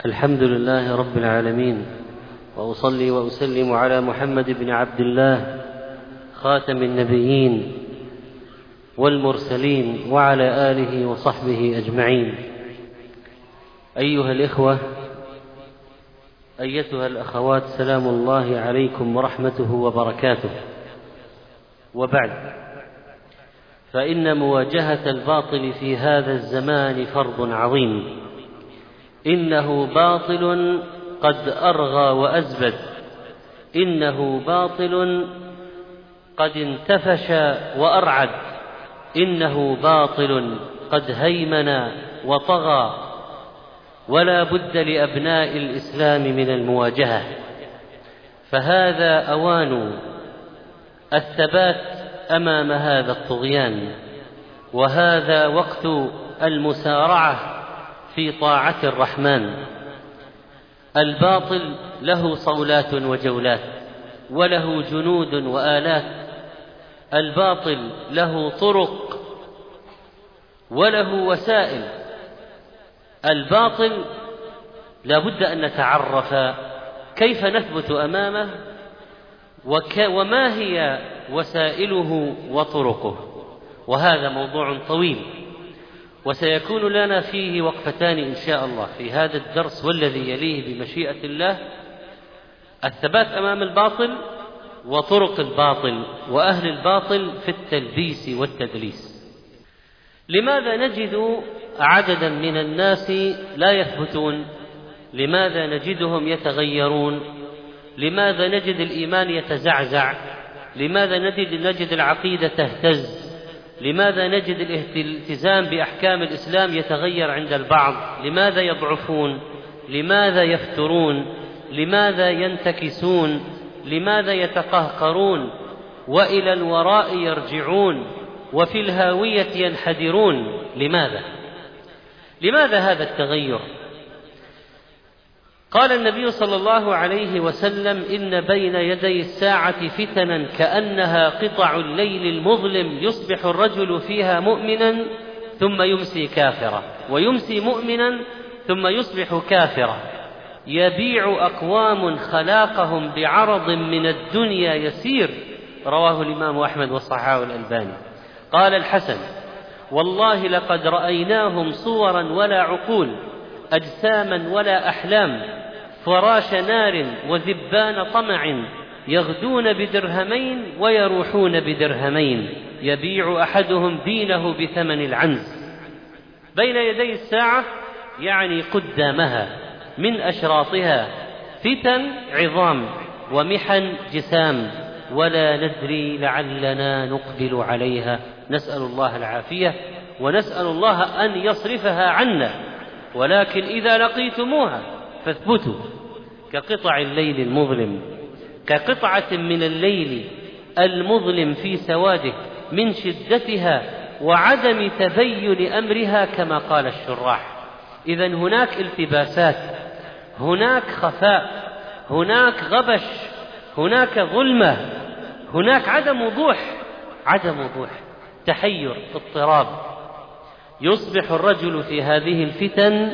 الحمد لله رب العالمين، وأصلي وأسلم على محمد بن عبد الله خاتم النبيين والمرسلين وعلى آله وصحبه أجمعين. أيها الإخوة، أيتها الأخوات، سلام الله عليكم ورحمته وبركاته. وبعد، فإن مواجهة الباطل في هذا الزمان فرض عظيم. إنه باطل قد أرغى وأزبد، إنه باطل قد انتفش وأرعد، إنه باطل قد هيمن وطغى، ولا بد لأبناء الإسلام من المواجهة. فهذا أوان الثبات أمام هذا الطغيان، وهذا وقت المسارعة في طاعة الرحمن. الباطل له صولات وجولات، وله جنود وآلات. الباطل له طرق وله وسائل. الباطل لا بد أن نتعرف كيف نثبت أمامه، وما هي وسائله وطرقه. وهذا موضوع طويل، وسيكون لنا فيه وقفتان إن شاء الله في هذا الدرس والذي يليه بمشيئة الله: الثبات أمام الباطل، وطرق الباطل وأهل الباطل في التلبيس والتدليس. لماذا نجد عددا من الناس لا يثبتون؟ لماذا نجدهم يتغيرون؟ لماذا نجد الإيمان يتزعزع؟ لماذا نجد العقيدة تهتز؟ لماذا نجد الالتزام بأحكام الإسلام يتغير عند البعض؟ لماذا يضعفون؟ لماذا يفترون؟ لماذا ينتكسون؟ لماذا يتقهقرون وإلى الوراء يرجعون وفي الهاوية ينحدرون؟ لماذا هذا التغير؟ قال النبي صلى الله عليه وسلم: إن بين يدي الساعة فتنا كأنها قطع الليل المظلم، يصبح الرجل فيها مؤمنا ثم يمسي كافرا، ويمسي مؤمنا ثم يصبح كافرا. يبيع أقوام خلاقهم بعرض من الدنيا يسير. رواه الإمام أحمد وصححه الألباني. قال الحسن: والله لقد رأيناهم صورا ولا عقول، أجساما ولا أحلام، فراش نار وذبان طمع، يغدون بدرهمين ويروحون بدرهمين، يبيع أحدهم دينه بثمن العنز. بين يدي الساعة يعني قدامها، من أشراطها فتن عظام ومحن جسام، ولا ندري لعلنا نقبل عليها. نسأل الله العافية، ونسأل الله أن يصرفها عنا. ولكن إذا لقيتموها فاثبتوا، كقطع الليل المظلم، كقطعة من الليل المظلم في سواده من شدتها وعدم تبين أمرها كما قال الشراح. إذن هناك التباسات، هناك خفاء، هناك غبش، هناك ظلمة، هناك عدم وضوح، تحير، اضطراب. يصبح الرجل في هذه الفتن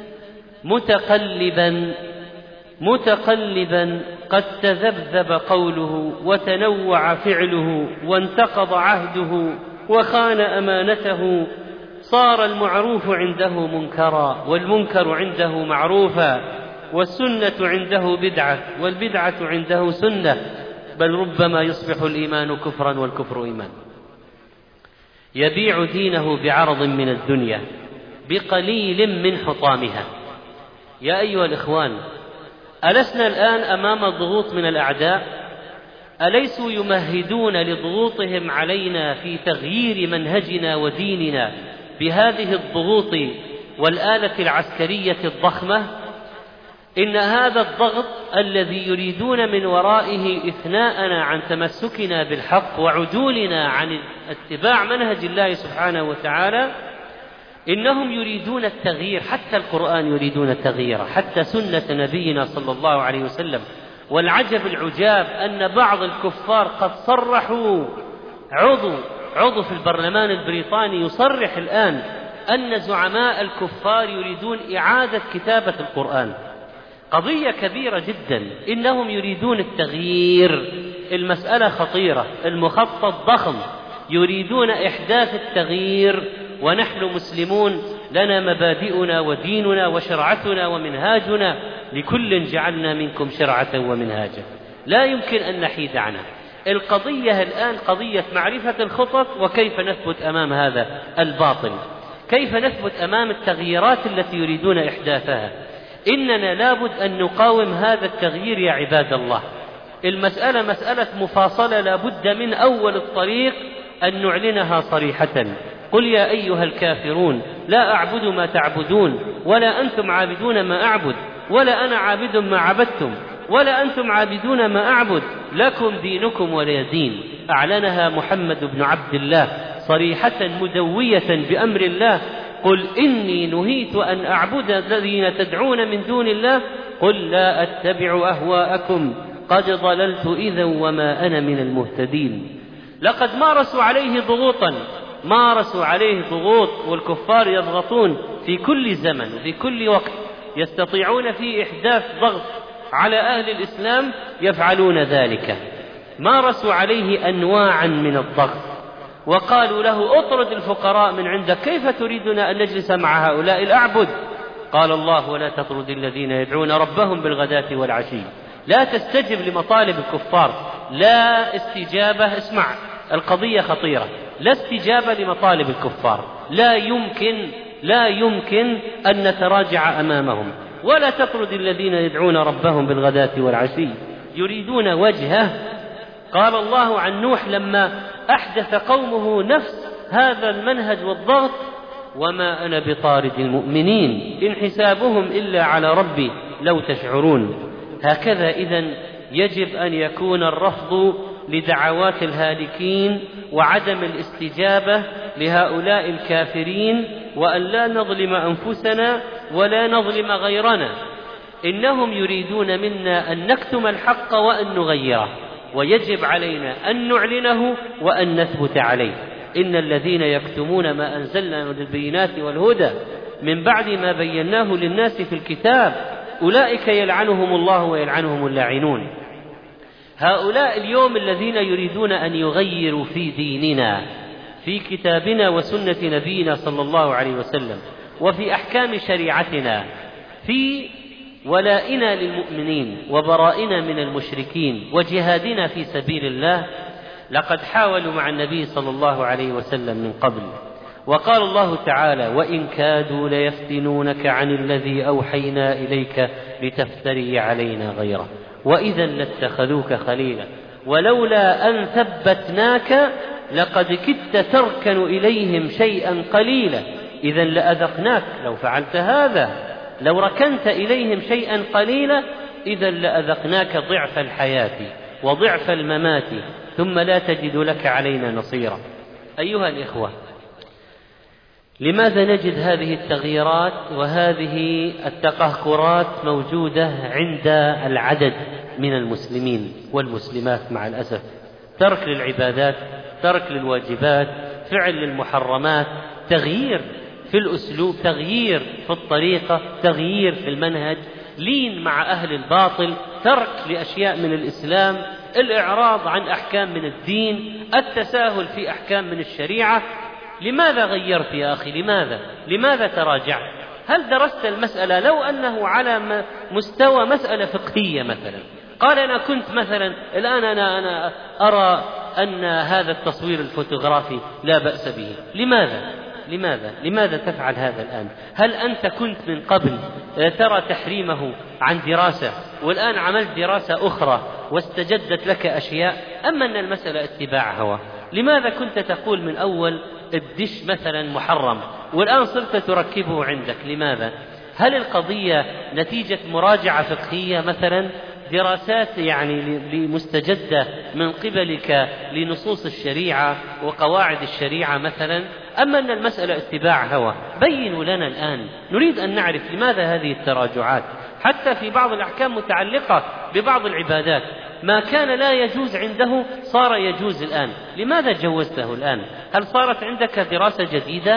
متقلبا قد تذبذب قوله وتنوع فعله وانتقض عهده وخان أمانته. صار المعروف عنده منكرا، والمنكر عنده معروفا، والسنة عنده بدعة، والبدعة عنده سنة، بل ربما يصبح الإيمان كفرا والكفر إيمان. يبيع دينه بعرض من الدنيا بقليل من حطامها. يا أيها الإخوان، ألسنا الآن أمام ضغوط من الأعداء؟ أليسوا يمهدون لضغوطهم علينا في تغيير منهجنا وديننا بهذه الضغوط والآلة العسكرية الضخمة؟ إن هذا الضغط الذي يريدون من ورائه إثناءنا عن تمسكنا بالحق وعدولنا عن اتباع منهج الله سبحانه وتعالى، إنهم يريدون التغيير. حتى القرآن يريدون التغيير، حتى سنة نبينا صلى الله عليه وسلم. والعجب العجاب أن بعض الكفار قد صرحوا، عضو في البرلمان البريطاني يصرح الآن أن زعماء الكفار يريدون إعادة كتابة القرآن. قضية كبيرة جدا، إنهم يريدون التغيير. المسألة خطيرة، المخطط ضخم، يريدون إحداث التغيير، ونحن مسلمون لنا مبادئنا وديننا وشرعتنا ومنهاجنا، لكل جعلنا منكم شرعة ومنهاجا، لا يمكن أن نحيد عنها. القضية الآن قضية معرفة الخطط، وكيف نثبت أمام هذا الباطل، كيف نثبت أمام التغييرات التي يريدون إحداثها. إننا لابد أن نقاوم هذا التغيير يا عباد الله. المسألة مسألة مفاصلة، لابد من أول الطريق أن نعلنها صريحة. قل يا أيها الكافرون لا أعبد ما تعبدون ولا أنتم عابدون ما أعبد ولا أنا عابد ما عبدتم ولا أنتم عابدون ما أعبد لكم دينكم ولي دين. أعلنها محمد بن عبد الله صريحة مدوية بأمر الله. قل إني نهيت أن أعبد الذين تدعون من دون الله قل لا أتبع أهواءكم قد ضللت إذا وما أنا من المهتدين. لقد مارسوا عليه ضغوط، والكفار يضغطون في كل زمن وفي كل وقت، يستطيعون في إحداث ضغط على أهل الإسلام، يفعلون ذلك. مارسوا عليه أنواعا من الضغط، وقالوا له اطرد الفقراء من عندك، كيف تريدنا أن نجلس مع هؤلاء الأعبد؟ قال الله ولا تطرد الذين يدعون ربهم بالغداة والعشي. لا تستجب لمطالب الكفار، لا استجابة. اسمع، القضية خطيرة، لا استجابة لمطالب الكفار، لا يمكن أن نتراجع أمامهم. ولا تطرد الذين يدعون ربهم بالغداة والعشي يريدون وجهه. قال الله عن نوح لما أحدث قومه نفس هذا المنهج والضغط وما أنا بطارد المؤمنين إن حسابهم إلا على ربي لو تشعرون. هكذا إذن يجب أن يكون الرفض لدعوات الهالكين وعدم الاستجابة لهؤلاء الكافرين، وأن لا نظلم أنفسنا ولا نظلم غيرنا. إنهم يريدون منا أن نكتم الحق وأن نغيره، ويجب علينا أن نعلنه وأن نثبت عليه. إن الذين يكتمون ما أنزلنا من البينات والهدى من بعد ما بيناه للناس في الكتاب أولئك يلعنهم الله ويلعنهم اللاعنون. هؤلاء اليوم الذين يريدون أن يغيروا في ديننا، في كتابنا وسنة نبينا صلى الله عليه وسلم، وفي أحكام شريعتنا، في ولائنا للمؤمنين وبرائنا من المشركين وجهادنا في سبيل الله، لقد حاولوا مع النبي صلى الله عليه وسلم من قبل. وقال الله تعالى وإن كادوا ليفتنونك عن الذي أوحينا إليك لتفتري علينا غيره وإذا لاتخذوك خليلا ولولا أن ثبتناك لقد كدت تركن إليهم شيئا قليلا إذا لأذقناك. لو فعلت هذا، لو ركنت إليهم شيئا قليلا، إذا لأذقناك ضعف الحياة وضعف الممات ثم لا تجد لك علينا نصيرا. أيها الإخوة، لماذا نجد هذه التغييرات وهذه التقهقرات موجودة عند العدد من المسلمين والمسلمات؟ مع الأسف ترك للعبادات، ترك للواجبات، فعل للمحرمات، تغيير في الأسلوب، تغيير في الطريقة، تغيير في المنهج، لين مع أهل الباطل، ترك لأشياء من الإسلام، الإعراض عن أحكام من الدين، التساهل في أحكام من الشريعة. لماذا غيرت يا أخي؟ لماذا تراجعت؟ هل درست المسألة؟ لو أنه على مستوى مسألة فقهية مثلا، قال أنا كنت مثلا الآن أنا أرى أن هذا التصوير الفوتوغرافي لا بأس به، لماذا تفعل هذا الآن؟ هل أنت كنت من قبل ترى تحريمه عن دراسة والآن عملت دراسة أخرى واستجدت لك أشياء؟ أما أن المسألة اتباع هوى. لماذا كنت تقول من أول الدش مثلا محرم والآن صرت تركبه عندك؟ لماذا؟ هل القضية نتيجة مراجعة فقهية مثلا، دراسات يعني لمستجدة من قبلك لنصوص الشريعة وقواعد الشريعة مثلا؟ أما أن المسألة اتباع هوى. بينوا لنا الآن، نريد أن نعرف لماذا هذه التراجعات حتى في بعض الأحكام متعلقة ببعض العبادات. ما كان لا يجوز عنده صار يجوز الآن، لماذا جوزته الآن؟ هل صارت عندك دراسة جديدة؟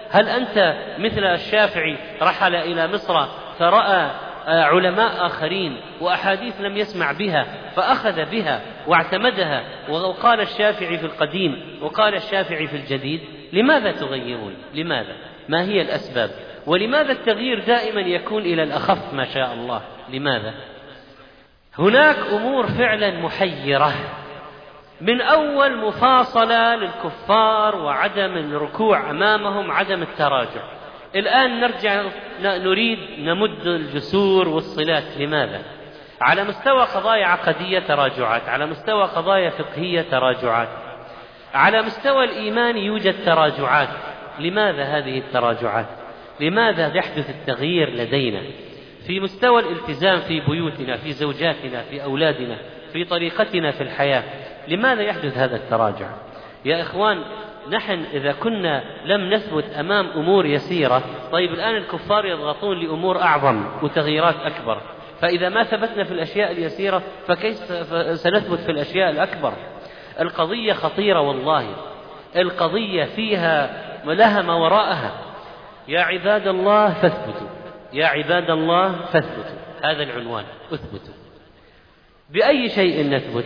هل أنت مثل الشافعي رحل إلى مصر فرأى علماء آخرين وأحاديث لم يسمع بها فأخذ بها واعتمدها، وقال الشافعي في القديم وقال الشافعي في الجديد؟ لماذا تغيرون؟ لماذا؟ ما هي الأسباب؟ ولماذا التغيير دائما يكون إلى الأخف ما شاء الله؟ لماذا؟ هناك أمور فعلا محيرة، من أول مفاصلة للكفار وعدم الركوع أمامهم، عدم التراجع. الآن نرجع نريد نمد الجسور والصلات. لماذا؟ على مستوى قضايا عقدية تراجعات، على مستوى قضايا فقهية تراجعات، على مستوى الإيمان يوجد تراجعات. لماذا هذه التراجعات؟ لماذا يحدث التغيير لدينا في مستوى الالتزام في بيوتنا، في زوجاتنا، في أولادنا، في طريقتنا في الحياة؟ لماذا يحدث هذا التراجع؟ يا إخوان، نحن إذا كنا لم نثبت أمام أمور يسيرة، طيب الآن الكفار يضغطون لأمور أعظم وتغييرات أكبر، فإذا ما ثبتنا في الأشياء اليسيرة فكيف سنثبت في الأشياء الأكبر؟ القضية خطيرة والله، القضية فيها لها ما وراءها. يا عباد الله فاثبتوا، يا عباد الله فاثبتوا، هذا العنوان، اثبتوا. بأي شيء نثبت؟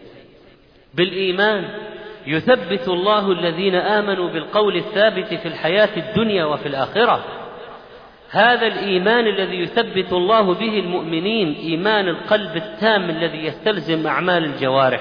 بالإيمان. يثبت الله الذين آمنوا بالقول الثابت في الحياة الدنيا وفي الآخرة. هذا الإيمان الذي يثبت الله به المؤمنين، إيمان القلب التام الذي يستلزم أعمال الجوارح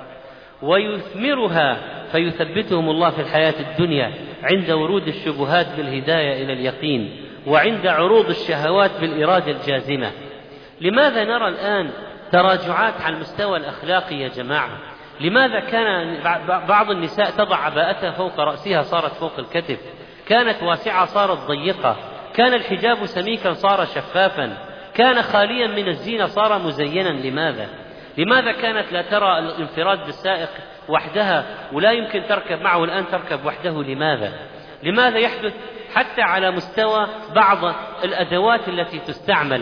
ويثمرها، فيثبتهم الله في الحياة الدنيا عند ورود الشبهات بالهداية إلى اليقين، وعند عروض الشهوات بالإرادة الجازمة. لماذا نرى الآن تراجعات على المستوى الأخلاقي يا جماعة؟ لماذا كان بعض النساء تضع عباءتها فوق رأسها صارت فوق الكتف، كانت واسعة صارت ضيقة، كان الحجاب سميكا صار شفافا، كان خاليا من الزينة صار مزينا؟ لماذا؟ لماذا كانت لا ترى الانفراد بالسائق وحدها ولا يمكن تركب معه، الآن تركب وحده؟ لماذا؟ لماذا يحدث حتى على مستوى بعض الأدوات التي تستعمل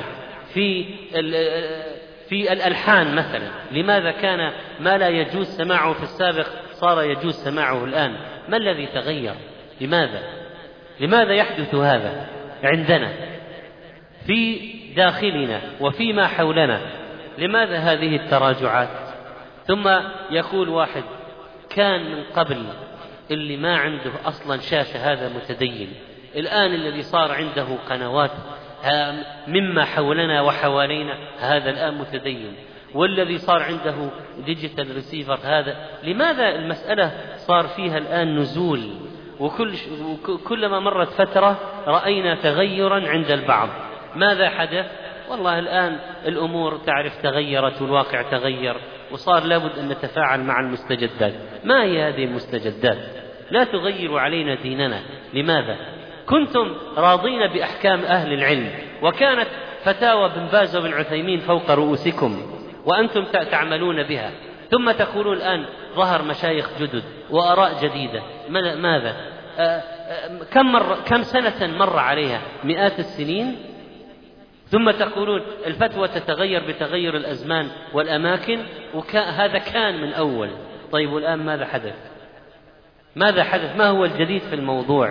في الألحان مثلا؟ لماذا كان ما لا يجوز سماعه في السابق صار يجوز سماعه الآن؟ ما الذي تغير؟ لماذا؟ لماذا يحدث هذا عندنا في داخلنا وفيما حولنا؟ لماذا هذه التراجعات؟ ثم يقول واحد كان من قبل اللي ما عنده أصلا شاشة هذا متدين، الآن الذي صار عنده قنوات مما حولنا وحوالينا هذا الآن متدين، والذي صار عنده ديجيتال ريسيفر هذا. لماذا المسألة صار فيها الآن نزول؟ وكلما مرت فترة رأينا تغيرا عند البعض. ماذا حدث؟ والله الآن الأمور تعرف تغيرت والواقع تغير، وصار لابد أن نتفاعل مع المستجدات. ما هي هذه المستجدات؟ لا تغيروا علينا ديننا. لماذا؟ كنتم راضين بأحكام أهل العلم، وكانت فتاوى بن باز وبن عثيمين فوق رؤوسكم وأنتم تعملون بها، ثم تقولون الآن ظهر مشايخ جدد وآراء جديدة. ماذا؟ كم سنة مر عليها؟ مئات السنين. ثم تقولون الفتوى تتغير بتغير الأزمان والأماكن، وهذا كان من أول. طيب والآن ماذا حدث؟ ماذا حدث؟ ما هو الجديد في الموضوع؟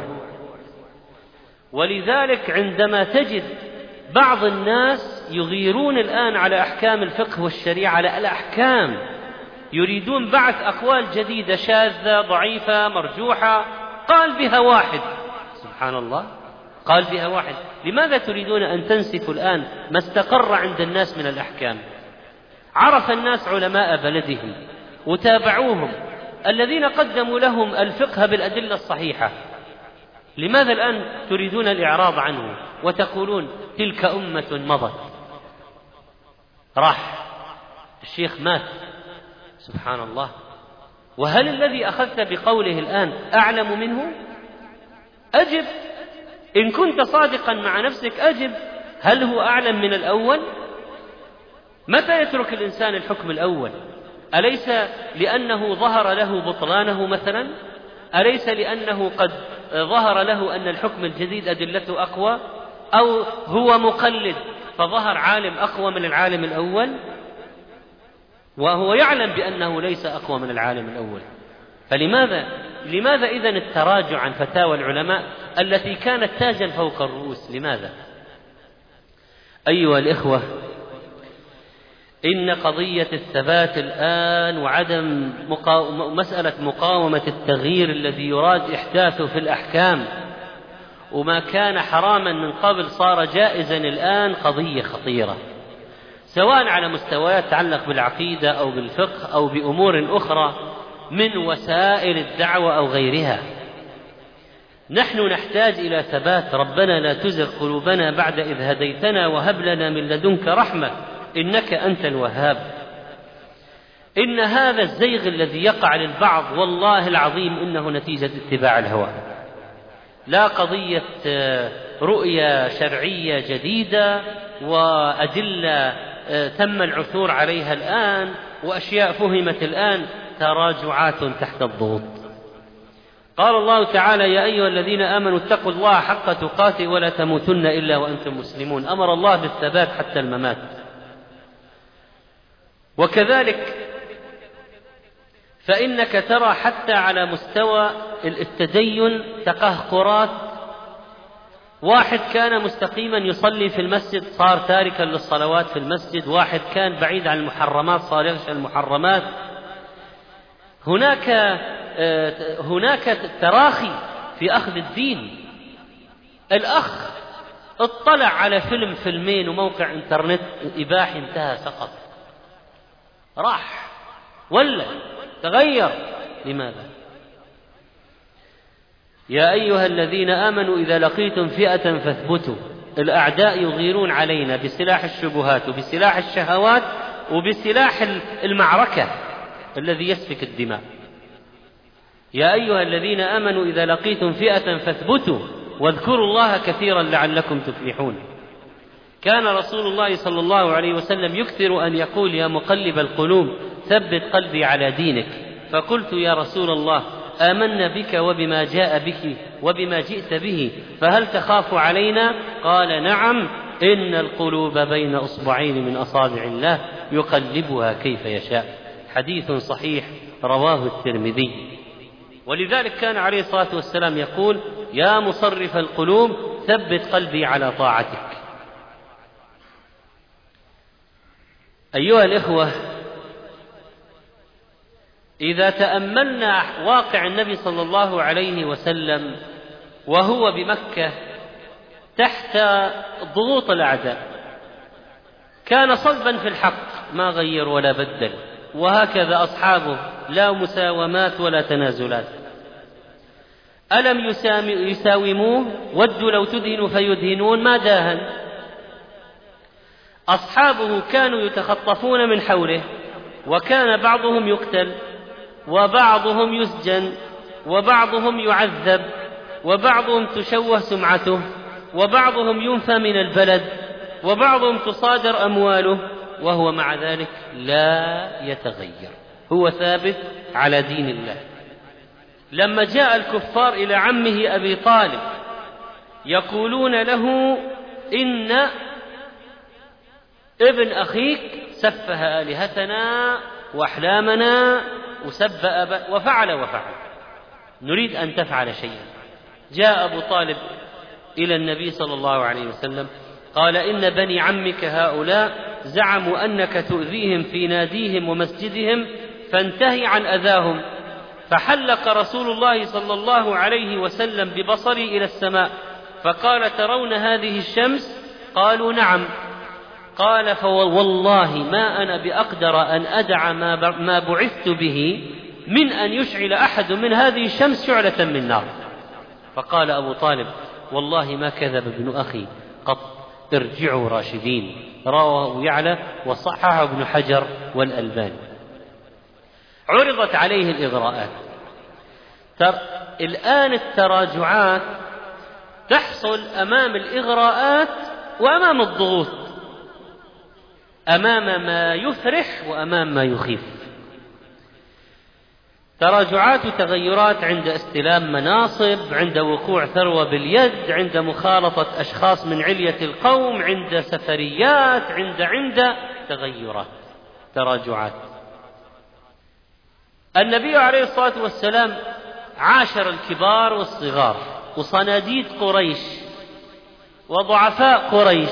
ولذلك عندما تجد بعض الناس يغيرون الآن على أحكام الفقه والشريعة، على الأحكام، يريدون بعث أقوال جديدة شاذة ضعيفة مرجوحة، قال بها واحد، سبحان الله، قال بها واحد. لماذا تريدون أن تنسفوا الآن ما استقر عند الناس من الأحكام؟ عرف الناس علماء بلدهم وتابعوهم الذين قدموا لهم الفقه بالأدلة الصحيحة. لماذا الآن تريدون الإعراض عنه وتقولون تلك أمة مضت، راح الشيخ مات، سبحان الله؟ وهل الذي أخذت بقوله الآن أعلم منه؟ أجب، إن كنت صادقا مع نفسك أجب، هل هو أعلم من الأول؟ متى يترك الإنسان الحكم الأول؟ أليس لأنه ظهر له بطلانه مثلا؟ أليس لأنه قد ظهر له أن الحكم الجديد أدلته أقوى؟ أو هو مقلد فظهر عالم أقوى من العالم الأول وهو يعلم بأنه ليس أقوى من العالم الأول؟ فلماذا إذن التراجع عن فتاوى العلماء التي كانت تاجا فوق الرؤوس. لماذا؟ أيها الإخوة، إن قضية الثبات الآن وعدم مسألة مقاومة التغيير الذي يراد إحداثه في الأحكام، وما كان حراما من قبل صار جائزا الآن، قضية خطيرة، سواء على مستويات تتعلق بالعقيدة أو بالفقه أو بأمور أخرى من وسائل الدعوة أو غيرها. نحن نحتاج إلى ثبات. ربنا لا تزغ قلوبنا بعد إذ هديتنا وهب لنا من لدنك رحمة إنك أنت الوهاب. إن هذا الزيغ الذي يقع للبعض والله العظيم إنه نتيجة اتباع الهوى، لا قضية رؤية شرعية جديدة وأدلة تم العثور عليها الآن وأشياء فهمت الآن، تراجعات تحت الضغوط. قال الله تعالى: يا أيها الذين آمنوا اتقوا الله حق تقاته ولا تموتن إلا وأنتم مسلمون. أمر الله بالثبات حتى الممات. وكذلك فإنك ترى حتى على مستوى التدين تقهقرات. واحد كان مستقيما يصلي في المسجد صار تاركا للصلوات في المسجد، واحد كان بعيد عن المحرمات صار يغشى المحرمات. هناك تراخي في أخذ الدين. الأخ اطلع على فيلمين وموقع انترنت إباحي انتهى، سقط، راح ولا تغير. لماذا؟ يا أيها الذين آمنوا إذا لقيتم فئة فاثبتوا. الأعداء يغيرون علينا بسلاح الشبهات وبسلاح الشهوات وبسلاح المعركة الذي يسفك الدماء. يا أيها الذين آمنوا إذا لقيتم فئة فاثبتوا واذكروا الله كثيرا لعلكم تفلحون. كان رسول الله صلى الله عليه وسلم يكثر أن يقول: يا مقلب القلوب ثبت قلبي على دينك. فقلت: يا رسول الله آمنا بك وبما جاء بك وبما جئت به، فهل تخاف علينا؟ قال: نعم، إن القلوب بين أصبعين من أصابع الله يقلبها كيف يشاء. حديث صحيح رواه الترمذي. ولذلك كان عليه الصلاة والسلام يقول: يا مصرف القلوب ثبت قلبي على طاعتك. أيها الإخوة، إذا تأملنا واقع النبي صلى الله عليه وسلم وهو بمكة تحت ضغوط الأعداء، كان صلبا في الحق ما غير ولا بدل، وهكذا أصحابه لا مساومات ولا تنازلات. ألم يساوموه؟ ودوا لو تدهن فيدهنون، ما داهن. أصحابه كانوا يتخطفون من حوله، وكان بعضهم يقتل وبعضهم يسجن وبعضهم يعذب وبعضهم تشوه سمعته وبعضهم ينفى من البلد وبعضهم تصادر أمواله، وهو مع ذلك لا يتغير، هو ثابت على دين الله. لما جاء الكفار إلى عمه أبي طالب يقولون له: إن ابن أخيك سفه آلهتنا وأحلامنا وسب أبا وفعل، نريد أن تفعل شيئا. جاء أبو طالب إلى النبي صلى الله عليه وسلم قال: إن بني عمك هؤلاء زعموا أنك تؤذيهم في ناديهم ومسجدهم، فانتهي عن أذاهم. فحلق رسول الله صلى الله عليه وسلم ببصري إلى السماء فقال: ترون هذه الشمس؟ قالوا: نعم. قال: فوالله ما أنا بأقدر أن أدع ما بعثت به من أن يشعل أحد من هذه الشمس شعلة من نار. فقال أبو طالب: والله ما كذب ابن أخي قط، ارجعوا راشدين. رواه يعلى وصححه ابن حجر والألباني. عرضت عليه الإغراءات. الآن التراجعات تحصل أمام الإغراءات وأمام الضغوط، أمام ما يفرح وأمام ما يخيف. تراجعات وتغيرات عند استلام مناصب، عند وقوع ثروة باليد، عند مخالطة أشخاص من علية القوم، عند سفريات، عند تغيرات، تراجعات. النبي عليه الصلاة والسلام عاشر الكبار والصغار وصناديد قريش وضعفاء قريش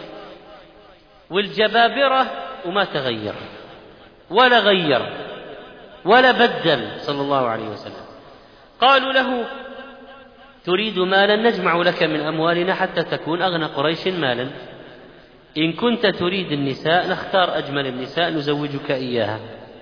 والجبابرة، وما تغير ولا غير ولا بدل صلى الله عليه وسلم. قالوا له: تريد مالا؟ نجمع لك من أموالنا حتى تكون أغنى قريش مالا. إن كنت تريد النساء نختار أجمل النساء نزوجك إياها.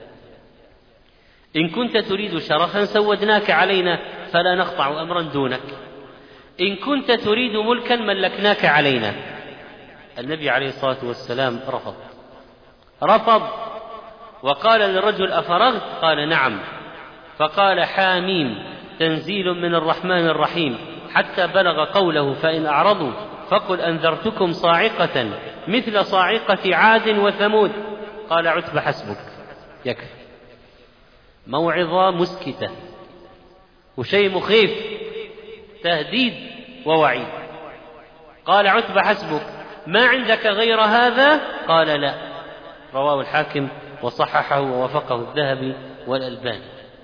إن كنت تريد شرفا سودناك علينا فلا نقطع أمرا دونك. إن كنت تريد ملكا ملكناك علينا. النبي عليه الصلاة والسلام رفض وقال للرجل: أفرغت؟ قال: نعم. فقال: حاميم تنزيل من الرحمن الرحيم، حتى بلغ قوله: فإن أعرضوا فقل أنذرتكم صاعقة مثل صاعقة عاد وثمود. قال عتبة: حسبك، يكفي. موعظة مسكتة وشيء مخيف، تهديد ووعيد. قال عتبة: حسبك، ما عندك غير هذا؟ قال: لا. رواه الحاكم وصححه ووافقه الذهبي والألباني.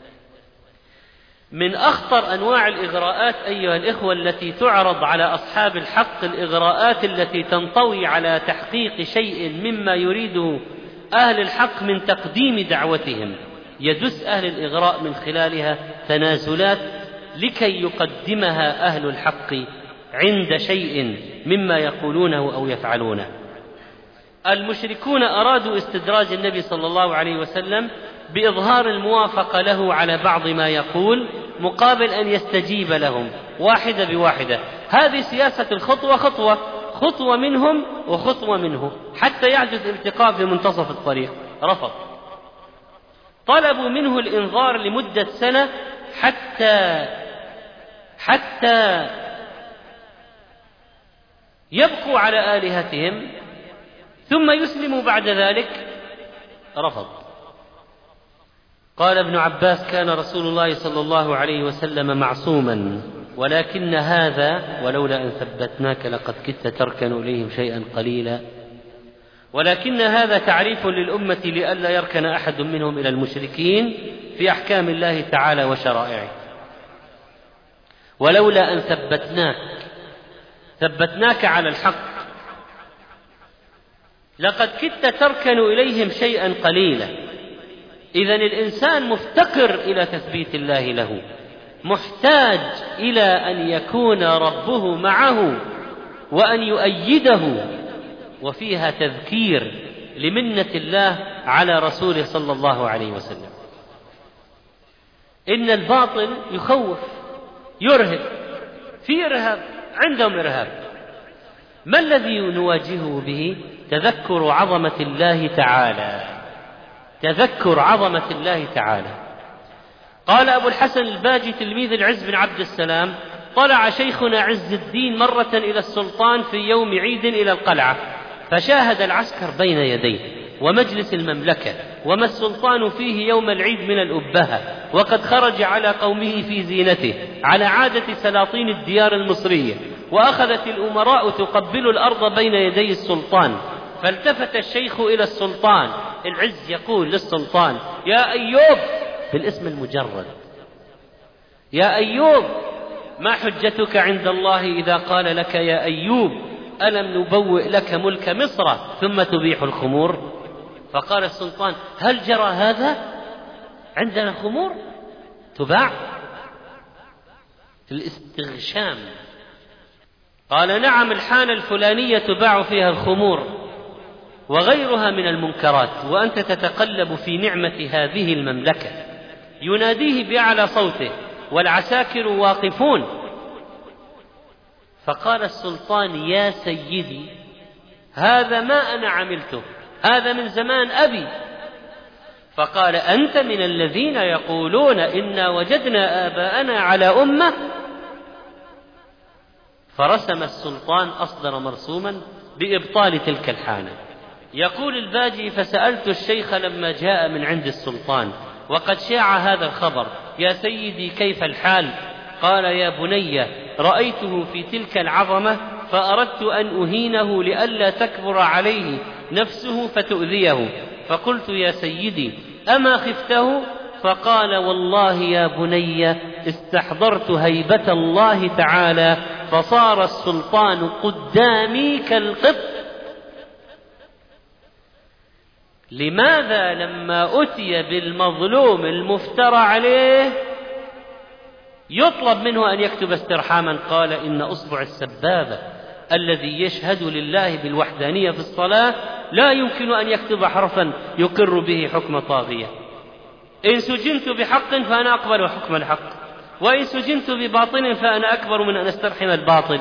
من أخطر أنواع الإغراءات أيها الإخوة التي تعرض على أصحاب الحق، الإغراءات التي تنطوي على تحقيق شيء مما يريده أهل الحق من تقديم دعوتهم. يدس أهل الإغراء من خلالها تنازلات لكي يقدمها أهل الحق عند شيء مما يقولونه أو يفعلونه. المشركون أرادوا استدراج النبي صلى الله عليه وسلم بإظهار الموافقة له على بعض ما يقول مقابل أن يستجيب لهم واحدة بواحدة. هذه سياسة الخطوة خطوة منهم وخطوة منه حتى يحدث التقاء في منتصف الطريق. رفض. طلبوا منه الإنظار لمدة سنة حتى يبقوا على آلهتهم ثم يسلموا بعد ذلك. رفض. قال ابن عباس: كان رسول الله صلى الله عليه وسلم معصوما، ولكن هذا ولولا أن ثبتناك لقد كدت تركن إليهم شيئا قليلا. ولكن هذا تعريف للأمة لئلا يركن أحد منهم إلى المشركين في أحكام الله تعالى وشرائعه. ولولا أن ثبتناك على الحق لقد كدت تركن إليهم شيئا قليلا. إذن الإنسان مفتقر إلى تثبيت الله له، محتاج إلى أن يكون ربه معه وأن يؤيده، وفيها تذكير لمنة الله على رسوله صلى الله عليه وسلم. إن الباطل يخوف، يرهب، في إرهاب، عندهم إرهاب. ما الذي نواجهه به؟ تذكر عظمة الله تعالى. قال أبو الحسن الباجي تلميذ العز بن عبد السلام: طلع شيخنا عز الدين مرة إلى السلطان في يوم عيد إلى القلعة، فشاهد العسكر بين يديه ومجلس المملكة وما السلطان فيه يوم العيد من الأبهة، وقد خرج على قومه في زينته على عادة سلاطين الديار المصرية، وأخذت الأمراء تقبل الأرض بين يدي السلطان. فالتفت الشيخ إلى السلطان، العز يقول للسلطان: يا أيوب، بالاسم المجرد، يا أيوب، ما حجتك عند الله إذا قال لك يا أيوب ألم نبوئ لك ملك مصر ثم تبيح الخمور؟ فقال السلطان: هل جرى هذا؟ عندنا خمور تباع؟ الاستغشام. قال: نعم، الحانة الفلانية تباع فيها الخمور وغيرها من المنكرات، وأنت تتقلب في نعمة هذه المملكة. يناديه بأعلى صوته والعساكر واقفون. فقال السلطان: يا سيدي، هذا ما أنا عملته، هذا من زمان أبي. فقال: أنت من الذين يقولون إنا وجدنا آباءنا على أمة؟ فرسم السلطان أصدر مرسوما بإبطال تلك الحانة. يقول الباجي: فسألت الشيخ لما جاء من عند السلطان وقد شاع هذا الخبر: يا سيدي، كيف الحال؟ قال: يا بني، رأيته في تلك العظمة فأردت أن أهينه لئلا تكبر عليه نفسه فتؤذيه، فقلت: يا سيدي، أما خفته؟ فقال: والله يا بني استحضرت هيبة الله تعالى فصار السلطان قدامي كالقط. لماذا لما أتي بالمظلوم المفترى عليه يطلب منه أن يكتب استرحاما؟ قال: إن أصبع السبابة الذي يشهد لله بالوحدانية في الصلاة لا يمكن أن يكتب حرفا يقر به حكم طاغية. إن سجنت بحق فأنا أقبل حكم الحق، وإن سجنت بباطل فأنا أكبر من أن أسترحم الباطل.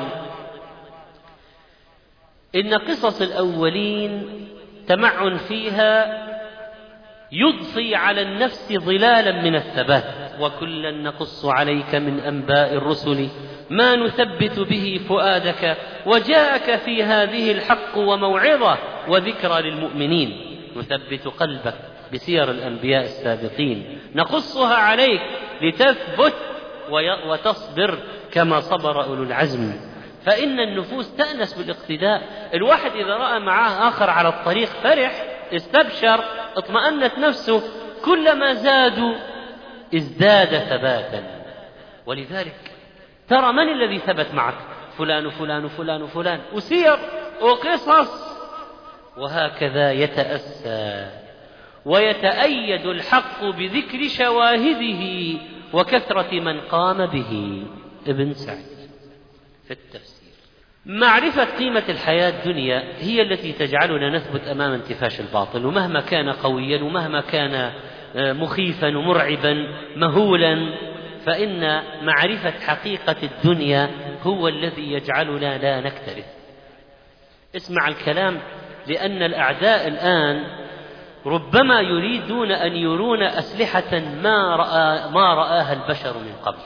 إن قصص الأولين تمعن فيها يضفي على النفس ظلالا من الثبات. وكلا نقص عليك من أنباء الرسل ما نثبت به فؤادك وجاءك في هذه الحق وموعظة وذكرى للمؤمنين. نثبت قلبك بسير الأنبياء السابقين، نقصها عليك لتثبت وتصبر كما صبر أولو العزم. فإن النفوس تأنس بالاقتداء. الواحد إذا رأى معاه آخر على الطريق فرح، استبشر، اطمأنت نفسه، كلما زادوا ازداد ثباتا. ولذلك ترى من الذي ثبت معك؟ فلان وفلان وفلان وفلان، وسير وقصص، وهكذا يتأسى ويتأيد الحق بذكر شواهده وكثرة من قام به. ابن سعد في التفسير: معرفة قيمة الحياة الدنيا هي التي تجعلنا نثبت أمام انتفاش الباطل، ومهما كان قويا ومهما كان مخيفا ومرعبا مهولا، فإن معرفة حقيقة الدنيا هو الذي يجعلنا لا نكترث. اسمع الكلام، لأن الأعداء الآن ربما يريدون أن يرون أسلحة ما رآها البشر من قبل،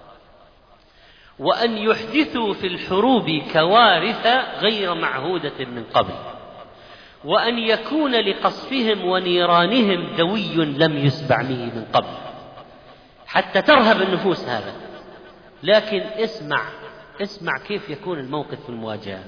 وأن يحدثوا في الحروب كوارث غير معهودة من قبل، وأن يكون لقصفهم ونيرانهم دوي لم يسبع به من قبل، حتى ترهب النفوس هذا. لكن اسمع كيف يكون الموقف في المواجهة: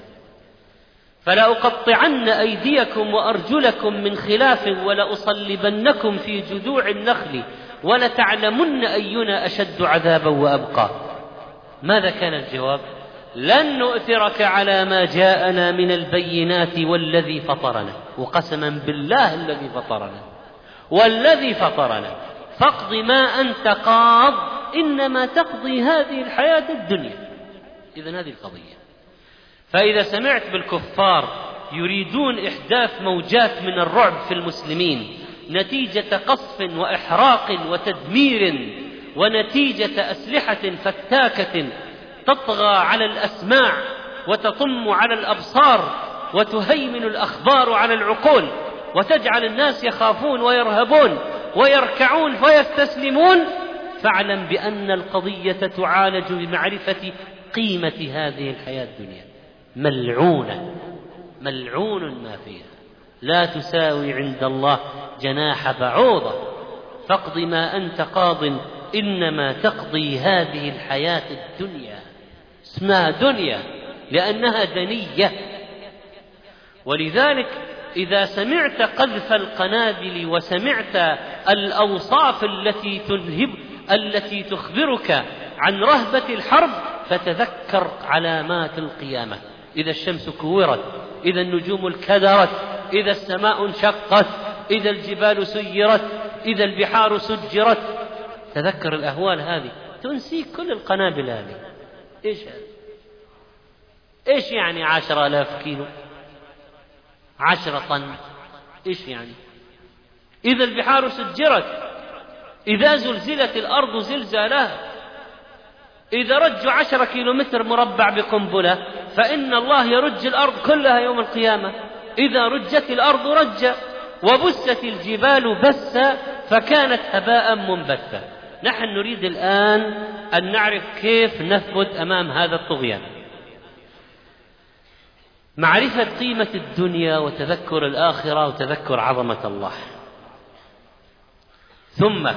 فلأقطعن أيديكم وأرجلكم من خلاف ولأصلبنكم في جذوع النخل ولتعلمن أينا أشد عذابا وأبقى. ماذا كان الجواب؟ لن نؤثرك على ما جاءنا من البينات والذي فطرنا. وقسما بالله الذي فطرنا والذي فطرنا فاقض ما أنت قاض إنما تقضي هذه الحياة الدنيا. إذن هذه القضية. فإذا سمعت بالكفار يريدون إحداث موجات من الرعب في المسلمين نتيجة قصف وإحراق وتدمير، ونتيجة أسلحة فتاكة تطغى على الأسماع وتطم على الأبصار وتهيمن الأخبار على العقول وتجعل الناس يخافون ويرهبون ويركعون ويستسلمون، فاعلم بأن القضية تعالج بمعرفة قيمة هذه الحياة الدنيا. ملعون ما فيها، لا تساوي عند الله جناح بعوضة. فاقض ما أنت قاض إنما تقضي هذه الحياة الدنيا. اسمها دنيا لأنها دنية. ولذلك إذا سمعت قذف القنابل وسمعت الأوصاف التي تخبرك عن رهبة الحرب، فتذكر علامات القيامة: إذا الشمس كورت، إذا النجوم انكدرت، إذا السماء انشقت، إذا الجبال سيرت، إذا البحار سجرت. تذكر الأهوال هذه تنسيك كل القنابل هذه. إيش يعني 10,000 كيلو، 10 طن؟ إيش يعني؟ إذا البحار سجرت، إذا زلزلت الأرض زلزالها، إذا رجوا 10 كيلومتر مربع بقنبلة فإن الله يرج الأرض كلها يوم القيامة. إذا رجت الأرض رجا وبست الجبال بسا فكانت هباء منبثا. نحن نريد الآن أن نعرف كيف نثبت أمام هذا الطغيان. معرفة قيمة الدنيا وتذكر الآخرة وتذكر عظمة الله. ثم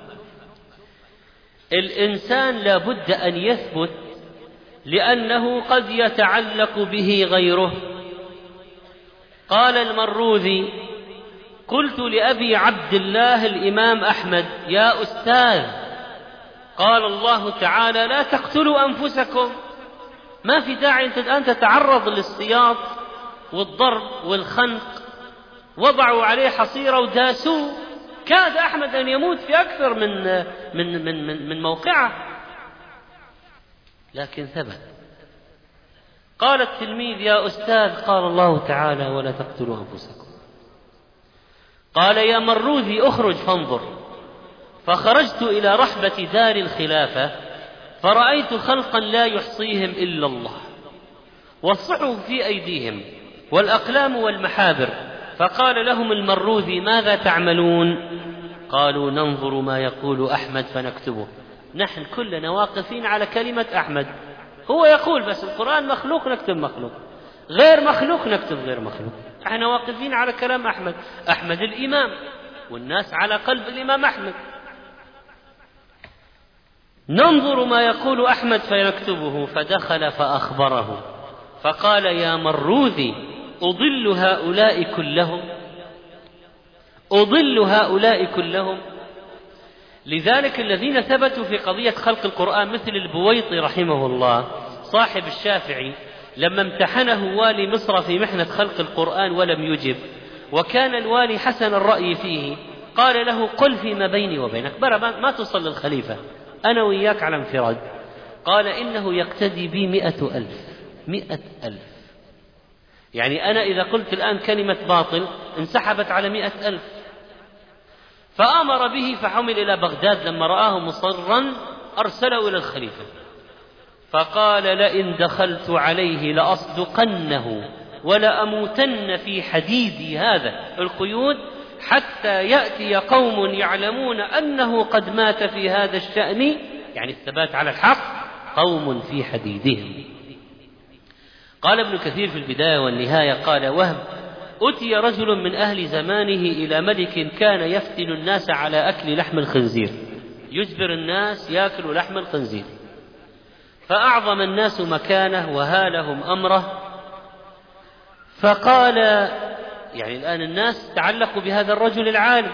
الإنسان لا بد أن يثبت، لأنه قد يتعلق به غيره. قال المروذي: قلت لأبي عبد الله الإمام أحمد: يا أستاذ، قال الله تعالى: لا تقتلوا أنفسكم. ما في داعي أن تتعرض للسياط والضرب والخنق. وضعوا عليه حصيرة وداسوه، كاد أحمد أن يموت في أكثر من موقعه، لكن ثبت. قال التلميذ: يا أستاذ، قال الله تعالى: ولا تقتلوا أنفسكم. قال: يا مروذي، أخرج فانظر. فخرجت إلى رحبة دار الخلافة، فرأيت خلقا لا يحصيهم إلا الله، والصحف في أيديهم والأقلام والمحابر. فقال لهم المروذي: ماذا تعملون؟ قالوا: ننظر ما يقول أحمد فنكتبه. نحن كلنا واقفين على كلمة أحمد، هو يقول بس القرآن مخلوق نكتب مخلوق، غير مخلوق نكتب غير مخلوق. احنا واقفين على كلام أحمد، أحمد الإمام، والناس على قلب الإمام أحمد. ننظر ما يقول أحمد فيكتبه. فدخل فأخبره، فقال: يا مروذي، أضل هؤلاء كلهم، أضل هؤلاء كلهم. لذلك الذين ثبتوا في قضية خلق القرآن مثل البويطي رحمه الله صاحب الشافعي، لما امتحنه والي مصر في محنة خلق القرآن ولم يجب، وكان الوالي حسن الرأي فيه، قال له: قل فيما بيني وبينك، ما تصل للخليفة، أنا وإياك على انفراد. قال: إنه يقتدي بي 100,000. 100,000 يعني أنا إذا قلت الآن كلمة باطل انسحبت على 100,000. فأمر به فحمل إلى بغداد، لما رآه مصرا أرسله إلى الخليفة، فقال: لئن دخلت عليه لأصدقنه ولأموتن في حديدي هذا القيود، حتى يأتي قوم يعلمون أنه قد مات في هذا الشأن، يعني الثبات على الحق، قوم في حديدهم. قال ابن كثير في البداية والنهاية، قال وهب: أتي رجل من أهل زمانه إلى ملك كان يفتن الناس على أكل لحم الخنزير، يجبر الناس يأكلوا لحم الخنزير، فأعظم الناس مكانه وهالهم أمره. فقال، يعني الآن الناس تعلقوا بهذا الرجل العالم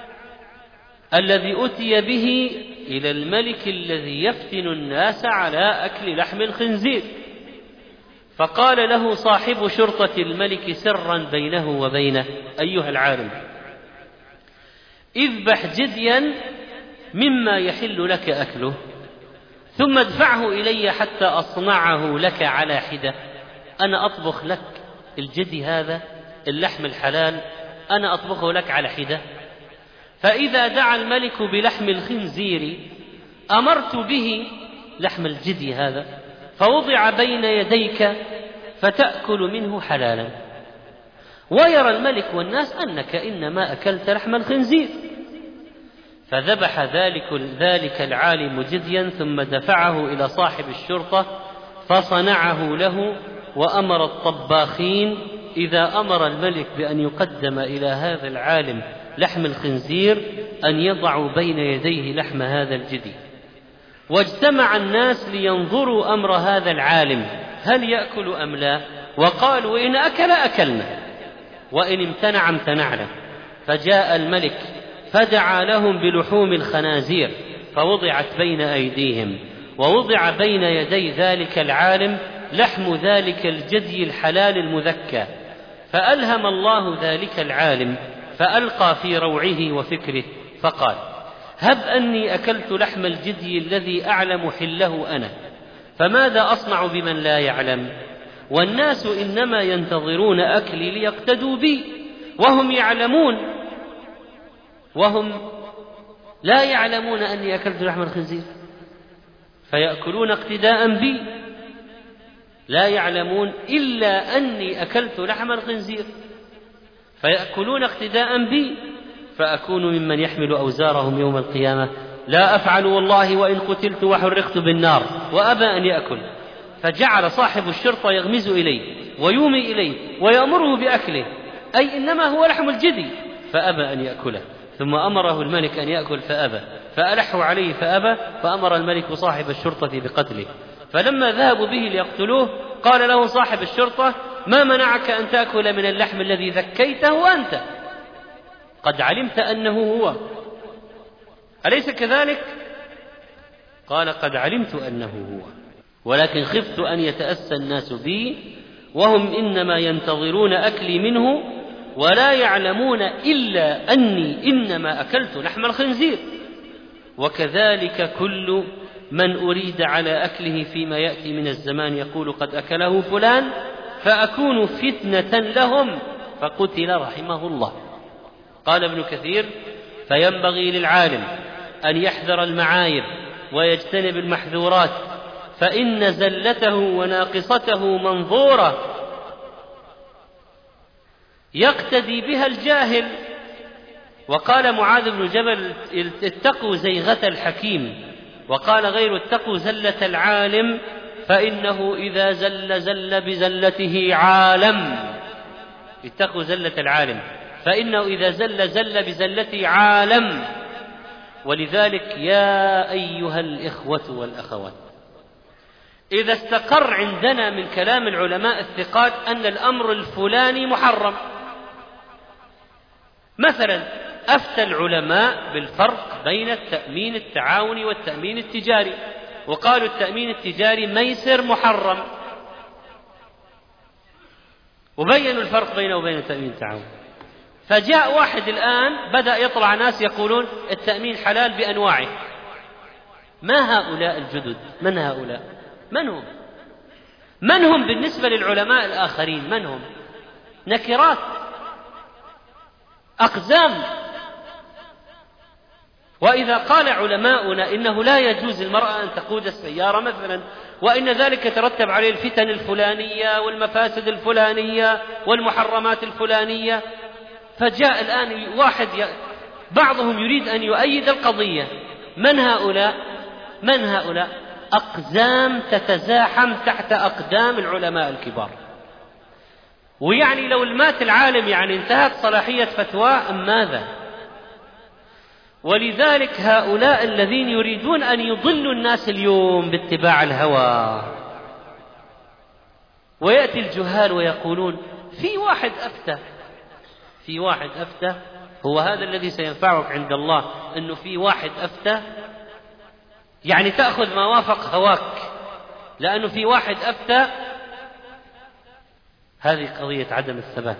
الذي أتي به إلى الملك الذي يفتن الناس على أكل لحم الخنزير. فقال له صاحب شرطة الملك سرا بينه وبينه: أيها العالم، اذبح جديا مما يحل لك أكله، ثم ادفعه إلي حتى أصنعه لك على حدة. أنا أطبخ لك الجدي هذا، اللحم الحلال، أنا أطبخه لك على حدة. فإذا دعا الملك بلحم الخنزير أمرت به، لحم الجدي هذا، فوضع بين يديك فتأكل منه حلالا، ويرى الملك والناس أنك إنما أكلت لحم الخنزير. فذبح ذلك العالم جديا، ثم دفعه إلى صاحب الشرطة فصنعه له، وأمر الطباخين إذا أمر الملك بأن يقدم إلى هذا العالم لحم الخنزير أن يضعوا بين يديه لحم هذا الجدي. واجتمع الناس لينظروا أمر هذا العالم هل يأكل أم لا، وقالوا: إن أكل أكلنا، وإن امتنع امتنعنا. فجاء الملك فدعا لهم بلحوم الخنازير، فوضعت بين أيديهم، ووضع بين يدي ذلك العالم لحم ذلك الجدي الحلال المذكى. فألهم الله ذلك العالم، فألقى في روعه وفكره فقال: هب أني أكلت لحم الجدي الذي أعلم حله أنا، فماذا أصنع بمن لا يعلم؟ والناس إنما ينتظرون أكلي ليقتدوا بي، وهم لا يعلمون أني أكلت لحم الخنزير، فيأكلون اقتداء بي، لا يعلمون إلا أني أكلت لحم الخنزير، فيأكلون اقتداء بي، فأكون ممن يحمل أوزارهم يوم القيامة. لا أفعل والله وإن قتلت وحرقت بالنار، وأبى أن يأكل. فجعل صاحب الشرطة يغمز إليه ويومي إليه ويأمره بأكله، أي إنما هو لحم الجدي، فأبى أن يأكله. ثم أمره الملك أن يأكل فأبى، فألحوا عليه فأبى، فأمر الملك صاحب الشرطة بقتله. فلما ذهبوا به ليقتلوه قال له صاحب الشرطة: ما منعك أن تأكل من اللحم الذي ذكيته أنت؟ قد علمت أنه هو، أليس كذلك؟ قال قد علمت أنه هو، ولكن خفت أن يتأسى الناس بي وهم إنما ينتظرون أكلي منه ولا يعلمون إلا أني إنما أكلت لحم الخنزير، وكذلك كل من أريد على أكله فيما يأتي من الزمان يقول قد أكله فلان فأكون فتنة لهم فقتل رحمه الله. قال ابن كثير: فينبغي للعالم أن يحذر المعايب ويجتنب المحذورات، فإن زلته وناقصته منظورة يقتدي بها الجاهل. وقال معاذ بن جبل: اتقوا زيغة الحكيم. وقال غير: اتقوا زلة العالم فإنه إذا زل بزلته عالم. اتقوا زلة العالم فإنه إذا زل بزلته عالم. ولذلك يا أيها الإخوة والأخوات، إذا استقر عندنا من كلام العلماء الثقات أن الأمر الفلاني محرم، مثلا أفتى العلماء بالفرق بين التأمين التعاوني والتأمين التجاري، وقالوا التأمين التجاري ميسر محرم، وبينوا الفرق بينه وبين التأمين التعاوني. فجاء واحد الآن بدأ يطلع ناس يقولون التأمين حلال بأنواعه. ما هؤلاء الجدد؟ من هؤلاء؟ من هم بالنسبة للعلماء الآخرين؟ من هم؟ نكرات، أقزام. وإذا قال علماؤنا إنه لا يجوز للمرأة أن تقود السيارة مثلا، وإن ذلك يترتب عليه الفتن الفلانية والمفاسد الفلانية والمحرمات الفلانية، فجاء الآن واحد بعضهم يريد أن يؤيد القضية. من هؤلاء؟ أقزام تتزاحم تحت أقدام العلماء الكبار. ويعني لو مات العالم يعني انتهت صلاحية فتواه أم ماذا؟ ولذلك هؤلاء الذين يريدون أن يضلوا الناس اليوم باتباع الهوى، ويأتي الجهال ويقولون في واحد أفتى، هو هذا الذي سينفعك عند الله، أنه في واحد أفتى، يعني تأخذ ما وافق هواك لأنه في واحد أفتى. هذه قضية عدم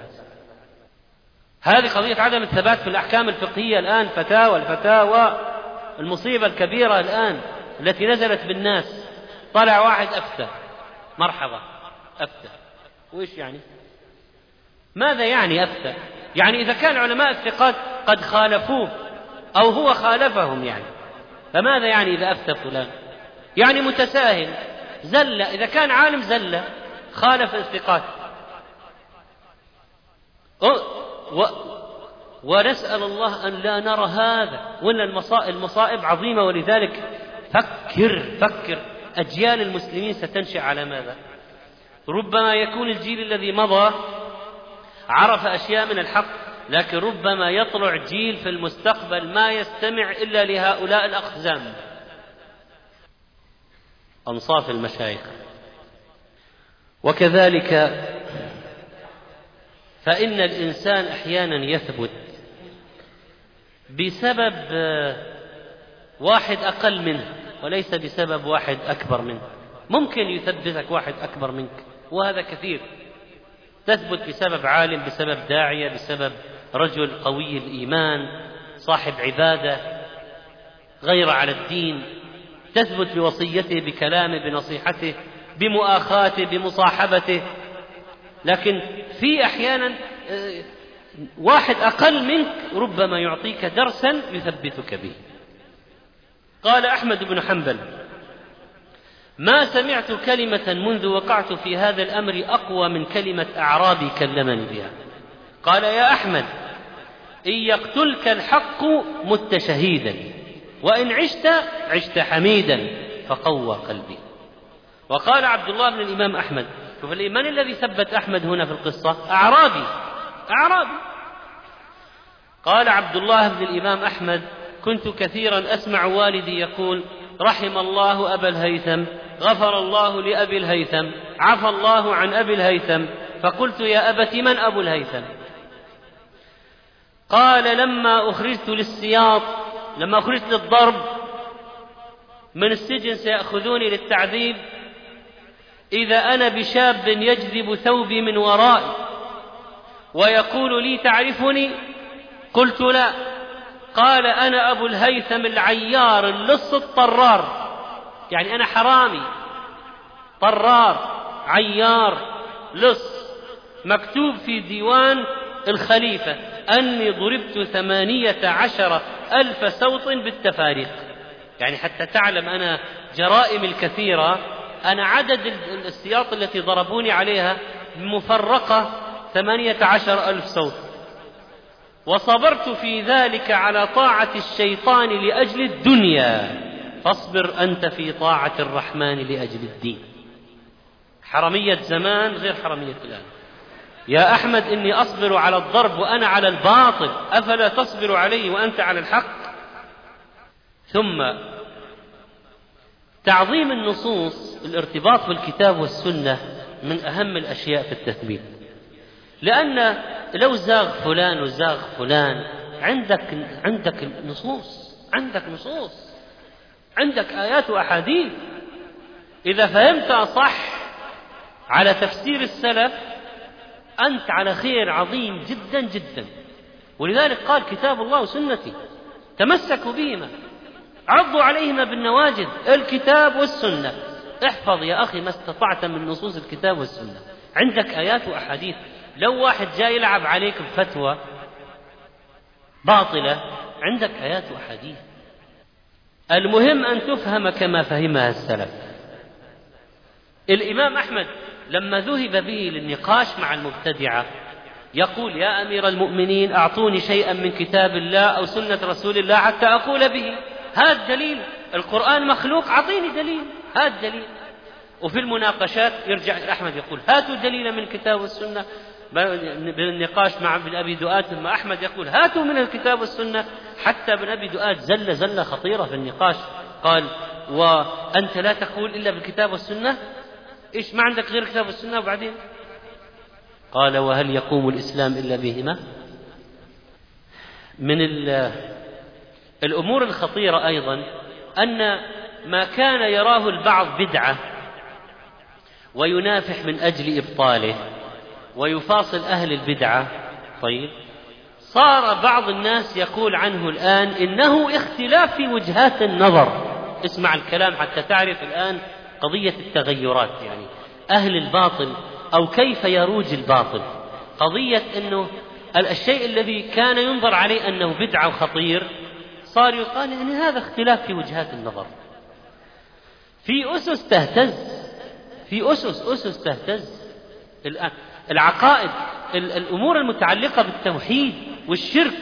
الثبات في الأحكام الفقهية الآن. الفتاوى المصيبة الكبيرة الآن التي نزلت بالناس. طلع واحد أفتى، مرحبا أفتى، وإيش يعني؟ ماذا يعني أفتى؟ يعني إذا كان علماء الثقات قد خالفوه أو هو خالفهم يعني، فماذا يعني إذا أفتى فلان؟ يعني متساهل، زل. إذا كان عالم زل، خالف الثقات. ونسأل الله أن لا نرى هذا، وأن المصائب عظيمة. ولذلك فكر أجيال المسلمين ستنشأ على ماذا؟ ربما يكون الجيل الذي مضى عرف أشياء من الحق، لكن ربما يطلع جيل في المستقبل ما يستمع إلا لهؤلاء الأقزام، أنصاف المشايخ. وكذلك فإن الإنسان أحيانا يثبت بسبب واحد أقل منه وليس بسبب واحد أكبر منه. ممكن يثبتك واحد أكبر منك، وهذا كثير. تثبت بسبب عالم، بسبب داعية، بسبب رجل قوي الإيمان، صاحب عبادة، غير على الدين، تثبت بوصيته، بكلامه، بنصيحته، بمؤاخاته، بمصاحبته. لكن في أحيانا واحد أقل منك ربما يعطيك درسا يثبتك به. قال أحمد بن حنبل: ما سمعت كلمة منذ وقعت في هذا الأمر أقوى من كلمة أعرابي كلمني بها. قال: يا أحمد، إن يقتلك الحق مت شهيدا، وإن عشت حميدا، فقوى قلبي. وقال عبد الله بن الإمام أحمد، شوف من الذي ثبت أحمد هنا في القصة؟ أعرابي. قال عبد الله بن الإمام أحمد: كنت كثيرا أسمع والدي يقول: رحم الله أبا الهيثم، غفر الله لأبي الهيثم، عفى الله عن أبي الهيثم. فقلت: يا أبت من أبو الهيثم؟ قال لما أخرجت للسياط، لما أخرجت للضرب من السجن سيأخذوني للتعذيب، إذا أنا بشاب يجذب ثوبي من ورائي ويقول لي تعرفني؟ قلت لا. قال أنا أبو الهيثم العيار اللص الطرار، يعني أنا حرامي طرار عيار لص، مكتوب في ديوان الخليفة أني ضربت 18,000 سوط بالتفاريق. يعني حتى تعلم أنا جرائم الكثيرة، أنا عدد السياط التي ضربوني عليها مفرقة 18,000 صوت، وصبرت في ذلك على طاعة الشيطان لأجل الدنيا، فاصبر أنت في طاعة الرحمن لأجل الدين. حرمية زمان غير حرمية الآن. يا أحمد إني أصبر على الضرب وأنا على الباطل، أفلا تصبر عليه وأنت على الحق؟ ثم تعظيم النصوص، الارتباط بالكتاب والسنة من أهم الأشياء في التثبيت، لأن لو زاغ فلان وزاغ فلان عندك نصوص، عندك آيات وأحاديث، إذا فهمتها صح على تفسير السلف أنت على خير عظيم جدا جدا. ولذلك قال كتاب الله وسنتي تمسكوا بهما، عضوا عليهما بالنواجذ، الكتاب والسنة. احفظ يا أخي ما استطعت من نصوص الكتاب والسنة، عندك آيات وأحاديث. لو واحد جاي يلعب عليك بفتوى باطلة عندك آيات وأحاديث. المهم أن تفهم كما فهمها السلف. الإمام أحمد لما ذهب به للنقاش مع المبتدعة يقول يا أمير المؤمنين أعطوني شيئا من كتاب الله أو سنة رسول الله حتى أقول به، هذا دليل، القرآن مخلوق، أعطيني دليل، هذا دليل. وفي المناقشات يرجع أحمد يقول هاتوا دليل من الكتاب والسنة. بالنقاش مع ابن أبي دؤاد ثم أحمد يقول هاتوا من الكتاب والسنة. حتى ابن أبي دؤاد زلة خطيرة في النقاش، قال وأنت لا تقول إلا بالكتاب والسنة؟ إيش ما عندك غير الكتاب والسنة؟ وبعدين قال وهل يقوم الإسلام إلا بهما؟ من الأمور الخطيرة أيضا أن ما كان يراه البعض بدعة وينافح من أجل إبطاله ويفاصل أهل البدعة، طيب صار بعض الناس يقول عنه الآن إنه اختلاف في وجهات النظر. اسمع الكلام حتى تعرف الآن قضية التغيرات، يعني أهل الباطل أو كيف يروج الباطل. قضية أنه الشيء الذي كان ينظر عليه أنه بدعة وخطير صار يقال يعني هذا اختلاف في وجهات النظر، في أسس تهتز، في أسس تهتز. الآن العقائد، الأمور المتعلقة بالتوحيد والشرك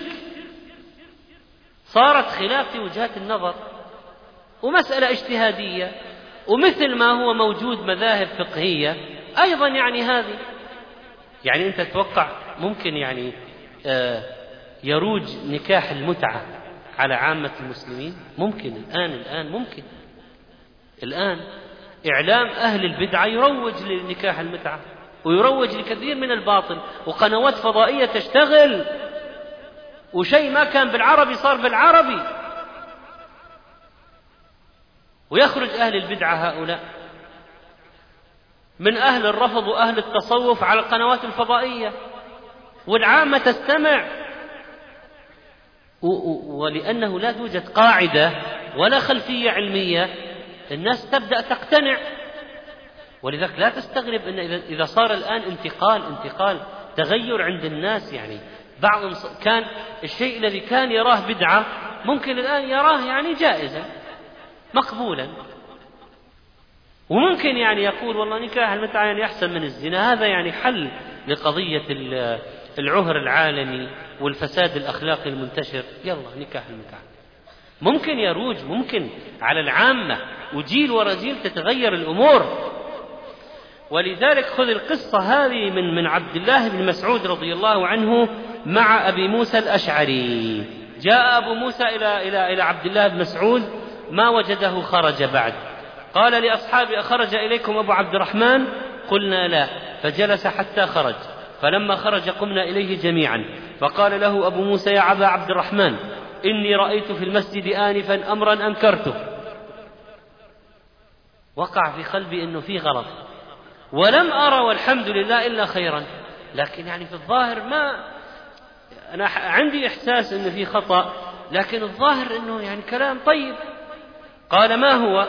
صارت خلاف في وجهات النظر ومسألة اجتهادية، ومثل ما هو موجود مذاهب فقهية أيضا. يعني هذه يعني أنت تتوقع ممكن يعني يروج نكاح المتعة على عامة المسلمين؟ ممكن الآن ممكن الآن إعلام أهل البدعة يروج لنكاح المتعة ويروج لكثير من الباطل، وقنوات فضائية تشتغل، وشيء ما كان بالعربي صار بالعربي، ويخرج أهل البدعة هؤلاء من أهل الرفض وأهل التصوف على القنوات الفضائية، والعامة تستمع. ولأنه لا توجد قاعدة ولا خلفية علمية الناس تبدأ تقتنع. ولذلك لا تستغرب أن إذا صار الآن انتقال تغير عند الناس، يعني بعض كان الشيء الذي كان يراه بدعة ممكن الآن يراه يعني جائزة مقبولا، وممكن يعني يقول والله نكاح المتعة يعني أحسن من الزنا. هذا يعني حل لقضية العهر العالمي والفساد الأخلاقي المنتشر، يلا نكاح المتعة ممكن يروج، ممكن على العامة، وجيل ورا جيل تتغير الأمور. ولذلك خذ القصة هذه من عبد الله بن مسعود رضي الله عنه مع أبي موسى الأشعري. جاء أبو موسى إلى عبد الله بن مسعود ما وجده خرج بعد، قال لأصحابه أخرج إليكم أبو عبد الرحمن؟ قلنا لا، فجلس حتى خرج. فلما خرج قمنا إليه جميعا، فقال له أبو موسى: يا أبا عبد الرحمن، إني رأيت في المسجد آنفا أمرا أنكرته. وقع في قلبي أنه في غلط، ولم أرى والحمد لله إلا خيرا، لكن يعني في الظاهر أنا عندي إحساس أنه في خطأ، لكن الظاهر أنه يعني كلام طيب. قال: ما هو؟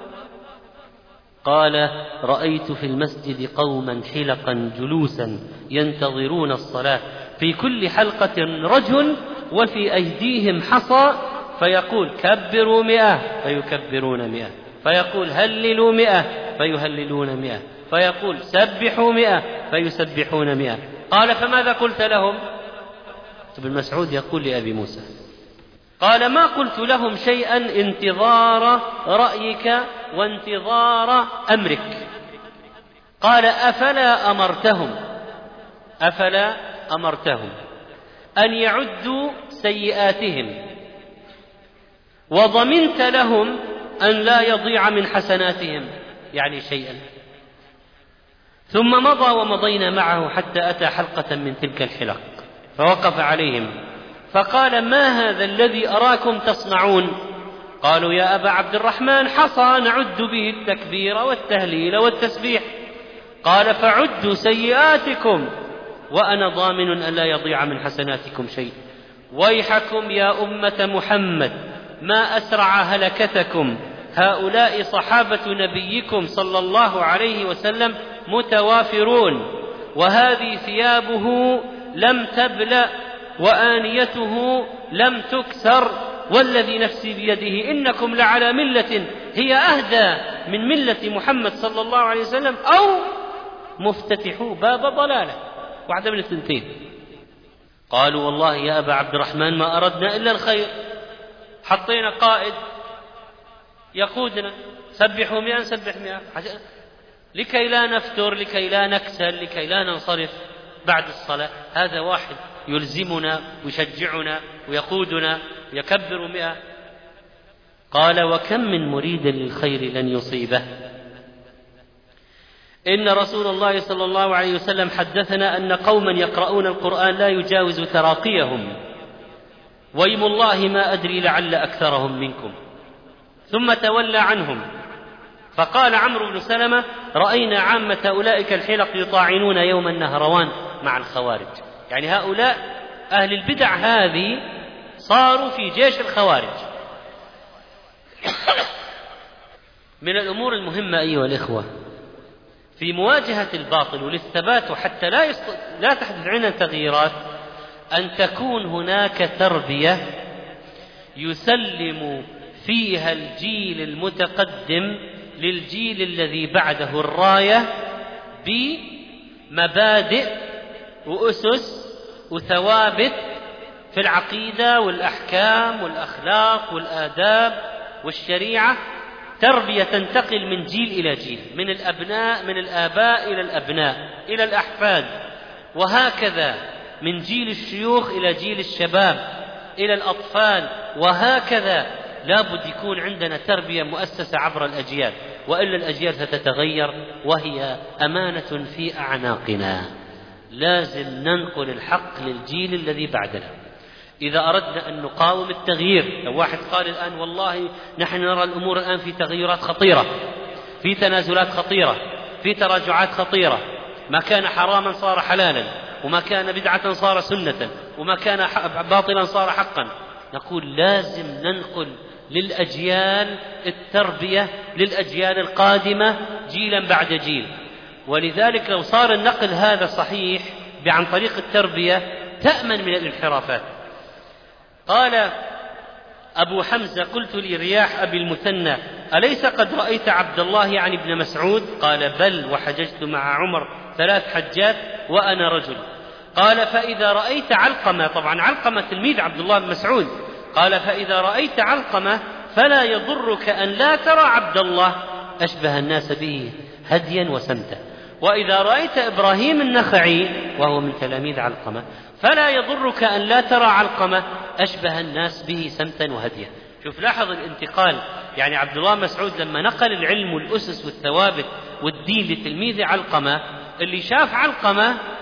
قال: رأيت في المسجد قوما حلقا جلوسا ينتظرون الصلاة، في كل حلقة رجل وفي أيديهم حصى، فيقول: كبروا 100 فيكبرون 100، فيقول: هللوا 100 فيهللون 100، فيقول: سبحوا 100 فيسبحون 100. قال: فماذا قلت لهم؟ ابن مسعود يقول لأبي موسى: قال: ما قلت لهم شيئا انتظار رأيك وانتظار أمرك. قال: أفلا أمرتهم أن يعدوا سيئاتهم، وضمنت لهم أن لا يضيع من حسناتهم يعني شيئا. ثم مضى ومضينا معه حتى أتى حلقة من تلك الحلق، فوقف عليهم فقال: ما هذا الذي أراكم تصنعون؟ قالوا: يا أبا عبد الرحمن، حصى نعد به التكبير والتهليل والتسبيح. قال: فعدوا سيئاتكم وأنا ضامن أن لا يضيع من حسناتكم شيء. ويحكم يا أمة محمد، ما أسرع هلكتكم، هؤلاء صحابة نبيكم صلى الله عليه وسلم متوافرون، وهذه ثيابه لم تبلأ وآنيته لم تكسر، والذي نفسي بيده إنكم لعلى ملة هي أهدى من ملة محمد صلى الله عليه وسلم، أو مفتتحوا باب ضلالة، واحدة من الثنتين. قالوا: والله يا أبا عبد الرحمن ما أردنا إلا الخير، حطينا قائد يقودنا، سبحوا 100 نسبح 100، لكي لا نفتر، لكي لا نكسل، لكي لا ننصرف بعد الصلاة. هذا واحد يلزمنا ويشجعنا ويقودنا يكبر 100. قال: وكم من مريد للخير لن يصيبه. إن رسول الله صلى الله عليه وسلم حدثنا أن قوما يقرؤون القرآن لا يجاوز تراقيهم، ويم الله ما أدري لعل أكثرهم منكم. ثم تولى عنهم، فقال عمرو بن سلمة: رأينا عامة أولئك الحلق يطاعنون يوم النهروان مع الخوارج. يعني هؤلاء أهل البدع هذه صاروا في جيش الخوارج. من الأمور المهمة أيها الإخوة في مواجهة الباطل وللثبات وحتى لا تحدث عندنا تغييرات، أن تكون هناك تربية يسلم فيها الجيل المتقدم للجيل الذي بعده الراية بمبادئ وأسس وثوابت في العقيدة والأحكام والأخلاق والآداب والشريعة، تربية تنتقل من جيل إلى جيل، من الآباء إلى الأبناء إلى الأحفاد، وهكذا من جيل الشيوخ إلى جيل الشباب إلى الأطفال، وهكذا. لابد يكون عندنا تربية مؤسسة عبر الأجيال، وإلا الأجيال ستتغير وهي أمانة في أعناقنا. لازم ننقل الحق للجيل الذي بعدنا إذا أردنا أن نقاوم التغيير. لو واحد قال الآن: والله نحن نرى الأمور الآن في تغيرات خطيرة، في تنازلات خطيرة، في تراجعات خطيرة، ما كان حراما صار حلالا، وما كان بدعة صار سنة، وما كان باطلا صار حقا، نقول لازم ننقل للأجيال التربية للأجيال القادمة جيلا بعد جيل. ولذلك لو صار النقل هذا صحيح عن طريق التربية تأمن من الانحرافات. قال أبو حمزة: قلت لرياح أبي المثنى: أليس قد رأيت عبد الله يعني ابن مسعود؟ قال: بل، وحججت مع عمر 3 حجات وأنا رجل. قال: فإذا رأيت علقمة، طبعا علقمة تلميذ عبد الله بن مسعود، قال: فإذا رأيت علقمة فلا يضرك أن لا ترى عبد الله، أشبه الناس به هديا وسمتا. وإذا رأيت إبراهيم النخعي وهو من تلاميذ علقمة فلا يضرك أن لا ترى علقمة، أشبه الناس به سمتا وهديا. شوف، لاحظ الانتقال. يعني عبد الله مسعود لما نقل العلم والأسس والثوابت والدين لتلميذ علقمة، اللي شاف علقمة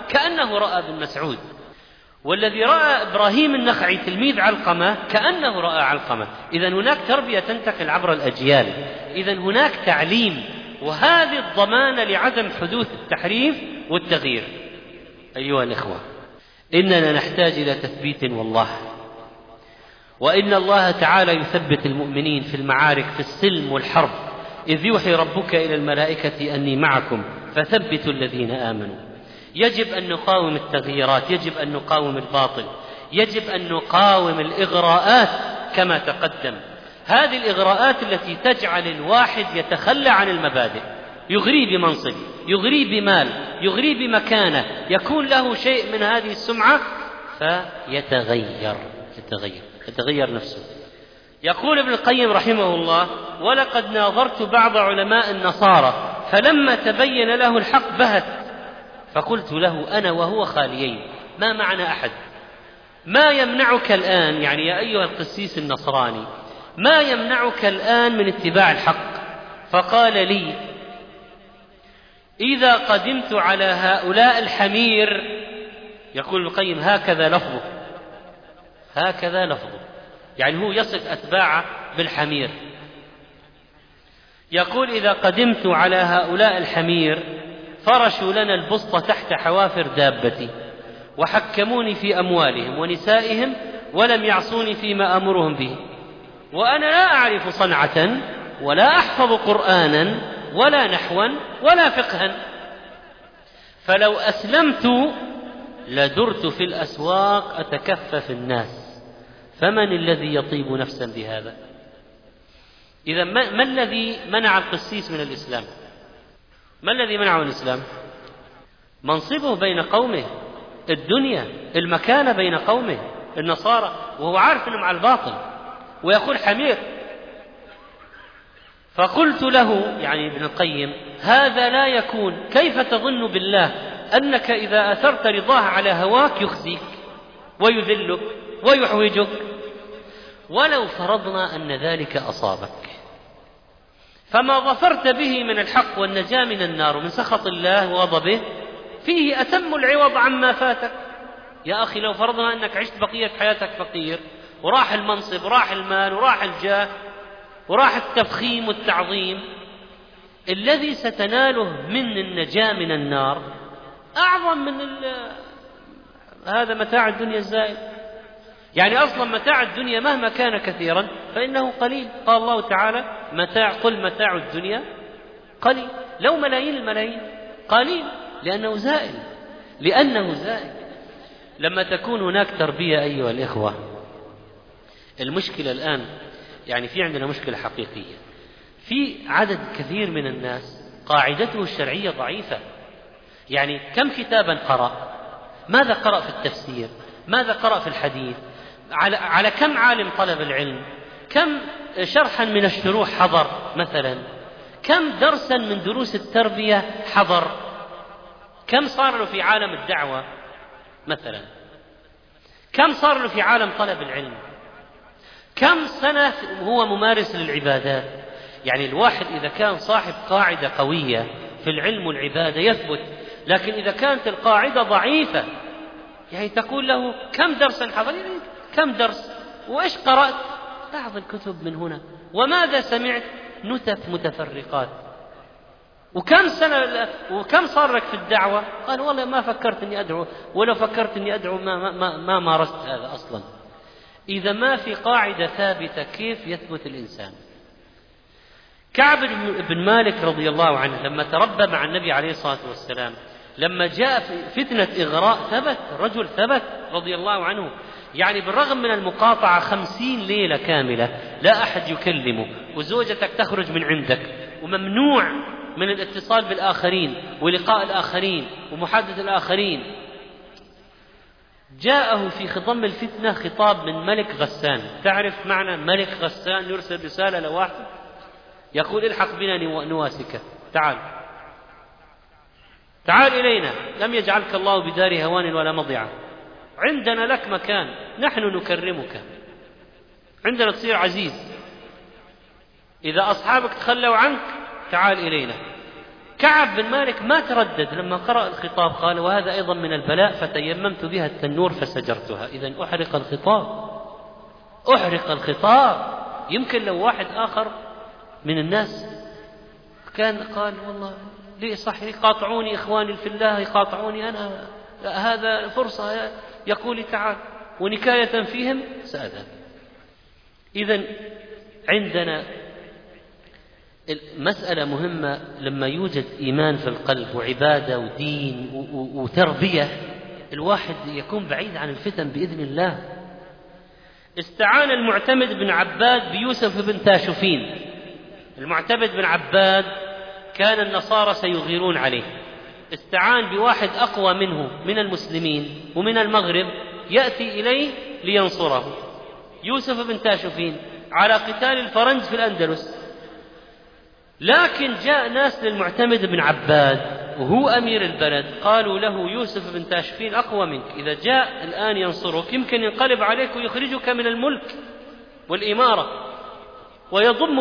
كأنه رأى ابن مسعود، والذي رأى إبراهيم النخعي تلميذ علقمة كأنه رأى علقمة. إذن هناك تربية تنتقل عبر الأجيال، إذن هناك تعليم، وهذه الضمانة لعدم حدوث التحريف والتغيير. أيها الإخوة، إننا نحتاج إلى تثبيت والله، وإن الله تعالى يثبت المؤمنين في المعارك في السلم والحرب، إذ يوحي ربك إلى الملائكة أني معكم فثبتوا الذين آمنوا. يجب أن نقاوم التغييرات، يجب أن نقاوم الباطل، يجب أن نقاوم الإغراءات كما تقدم، هذه الإغراءات التي تجعل الواحد يتخلى عن المبادئ، يغري بمنصب، يغري بمال، يغري بمكانة، يكون له شيء من هذه السمعة يتغير نفسه. يقول ابن القيم رحمه الله: ولقد ناظرت بعض علماء النصارى فلما تبين له الحق بهت، فقلت له أنا وهو خاليين، ما معنى أحد؟ ما يمنعك الآن، يعني يا أيها القسيس النصراني، ما يمنعك الآن من اتباع الحق؟ فقال لي: إذا قدمت على هؤلاء الحمير، يقول ابن القيم هكذا لفظه، يعني هو يصف أتباعه بالحمير. يقول: إذا قدمت على هؤلاء الحمير فرشوا لنا البسط تحت حوافر دابتي، وحكموني في أموالهم ونسائهم، ولم يعصوني فيما أمرهم به، وأنا لا أعرف صنعة ولا أحفظ قرآنا ولا نحوا ولا فقها، فلو أسلمت لدرت في الأسواق أتكفف الناس، فمن الذي يطيب نفسا بهذا؟ إذا ما الذي منع القسيس من الإسلام؟ ما الذي منعه من الإسلام؟ منصبه بين قومه، الدنيا، المكانة بين قومه النصارى، وهو عارف أنه مع الباطل ويقول حمير. فقلت له، يعني ابن القيم: هذا لا يكون، كيف تظن بالله أنك إذا أثرت رضاه على هواك يخزيك ويذلك ويحوجك؟ ولو فرضنا أن ذلك أصابك، فما ظفرت به من الحق والنجاة من النار ومن سخط الله وغضبه فيه أتم العوض عما فاتك. يا أخي، لو فرضنا أنك عشت بقية حياتك فقير، وراح المنصب وراح المال وراح الجاه وراح التفخيم والتعظيم، الذي ستناله من النجاة من النار أعظم من هذا متاع الدنيا الزائد. يعني أصلا متاع الدنيا مهما كان كثيرا فإنه قليل. قال الله تعالى: قل متاع الدنيا قليل. لو ملايين الملايين قليل، لأنه زائل. لما تكون هناك تربية أيها الإخوة، المشكلة الآن يعني في عندنا مشكلة حقيقية، في عدد كثير من الناس قاعدته الشرعية ضعيفة. يعني كم كتابا قرأ؟ ماذا قرأ في التفسير؟ ماذا قرأ في الحديث؟ على كم عالم طلب العلم؟ كم شرحا من الشروح حضر مثلا؟ كم درسا من دروس التربية حضر؟ كم صار له في عالم الدعوة مثلا؟ كم صار له في عالم طلب العلم؟ كم سنة هو ممارس للعبادات؟ يعني الواحد إذا كان صاحب قاعدة قوية في العلم والعبادة يثبت، لكن إذا كانت القاعدة ضعيفة، يعني تقول له كم درسا حضر؟ كم درس؟ وإيش قرأت؟ بعض الكتب من هنا. وماذا سمعت؟ نتف متفرقات. وكم سنة وكم صار لك في الدعوة؟ قال: والله ما فكرت أني أدعو، ولو فكرت أني أدعو ما مارست هذا أصلا. إذا ما في قاعدة ثابتة كيف يثبت الإنسان؟ كعب بن مالك رضي الله عنه لما تربى مع النبي عليه الصلاة والسلام، لما جاء فتنة إغراء ثبت، الرجل ثبت رضي الله عنه. يعني بالرغم من المقاطعة 50 ليلة كاملة لا أحد يكلمه، وزوجتك تخرج من عندك، وممنوع من الاتصال بالآخرين ولقاء الآخرين ومحادثة الآخرين. جاءه في خضم الفتنة خطاب من ملك غسان. تعرف معنى ملك غسان؟ يرسل رسالة لواحد يقول: الحق بنا نواسك، تعال إلينا، لم يجعلك الله بدار هوان ولا مضيعة، عندنا لك مكان، نحن نكرمك، عندنا تصير عزيز، إذا أصحابك تخلوا عنك تعال إلينا. كعب بن مالك ما تردد لما قرأ الخطاب، قال: وهذا أيضا من البلاء، فتيممت بها التنور فسجرتها. إذن أحرق الخطاب، أحرق الخطاب. يمكن لو واحد آخر من الناس كان قال: والله لي صح يقاطعوني إخواني في الله، يقاطعوني أنا، هذا فرصة، يقول تعال، ونكاية فيهم سأذهب. إذن عندنا مسألة مهمة، لما يوجد إيمان في القلب وعبادة ودين وتربية، الواحد يكون بعيد عن الفتن بإذن الله. استعان المعتمد بن عباد بيوسف بن تاشفين. المعتمد بن عباد كان النصارى سيغيرون عليه، استعان بواحد أقوى منه من المسلمين ومن المغرب يأتي إليه لينصره، يوسف بن تاشفين، على قتال الفرنج في الأندلس. لكن جاء ناس للمعتمد بن عباد وهو أمير البلد، قالوا له: يوسف بن تاشفين أقوى منك، إذا جاء الآن ينصرك يمكن ينقلب عليك ويخرجك من الملك والإمارة ويضم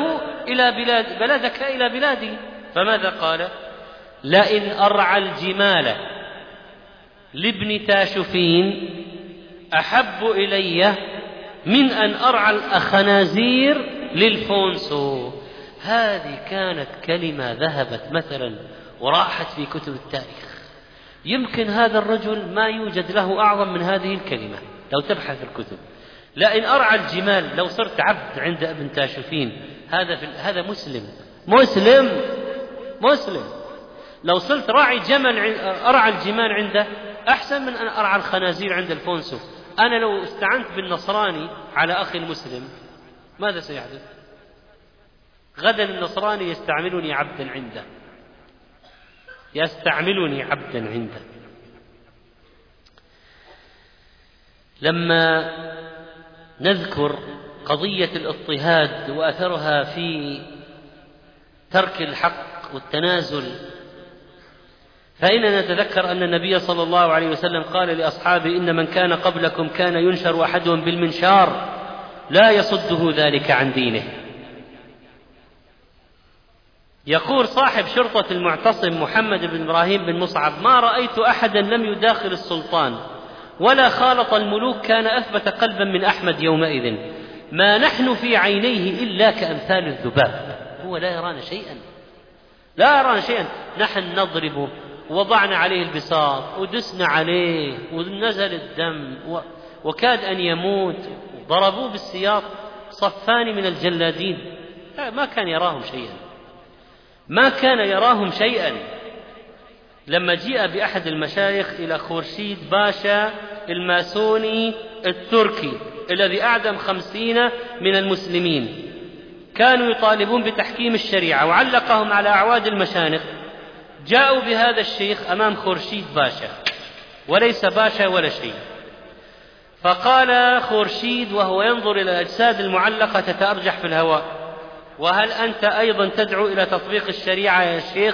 بلدك إلى بلادي. فماذا قال؟ لئن أرعى الجمال لابن تاشفين أحب إلي من أن أرعى الخنازير للفونسو. هذه كانت كلمة ذهبت مثلا وراحت في كتب التاريخ. يمكن هذا الرجل ما يوجد له أعظم من هذه الكلمة لو تبحث في الكتب. لئن أرعى الجمال، لو صرت عبد عند ابن تاشفين، هذا مسلم. لو صرت أرعى الجمال عنده أحسن من أن أرعى الخنازير عند الفونسو. أنا لو استعنت بالنصراني على أخي المسلم ماذا سيحدث؟ غدا النصراني يستعملني عبدا عنده. لما نذكر قضية الاضطهاد وأثرها في ترك الحق والتنازل، فإننا نتذكر أن النبي صلى الله عليه وسلم قال لأصحابه: إن من كان قبلكم كان ينشر أحدهم بالمنشار لا يصده ذلك عن دينه. يقول صاحب شرطة المعتصم محمد بن إبراهيم بن مصعب: ما رأيت أحدا لم يداخل السلطان ولا خالط الملوك كان أثبت قلبا من أحمد يومئذ، ما نحن في عينيه إلا كأمثال الذباب. هو لا يرانا شيئا، نحن نضربه، ووضعنا عليه البساط ودسنا عليه ونزل الدم وكاد أن يموت، ضربوه بالسياط صفان من الجلادين، ما كان يراهم شيئا. لما جاء بأحد المشايخ إلى خورشيد باشا الماسوني التركي الذي أعدم 50 من المسلمين، كانوا يطالبون بتحكيم الشريعة وعلقهم على أعواد المشانق، جاءوا بهذا الشيخ أمام خورشيد باشا وليس باشا ولا شيء، فقال خورشيد وهو ينظر إلى الأجساد المعلقة تتأرجح في الهواء: وهل أنت أيضا تدعو إلى تطبيق الشريعة يا شيخ؟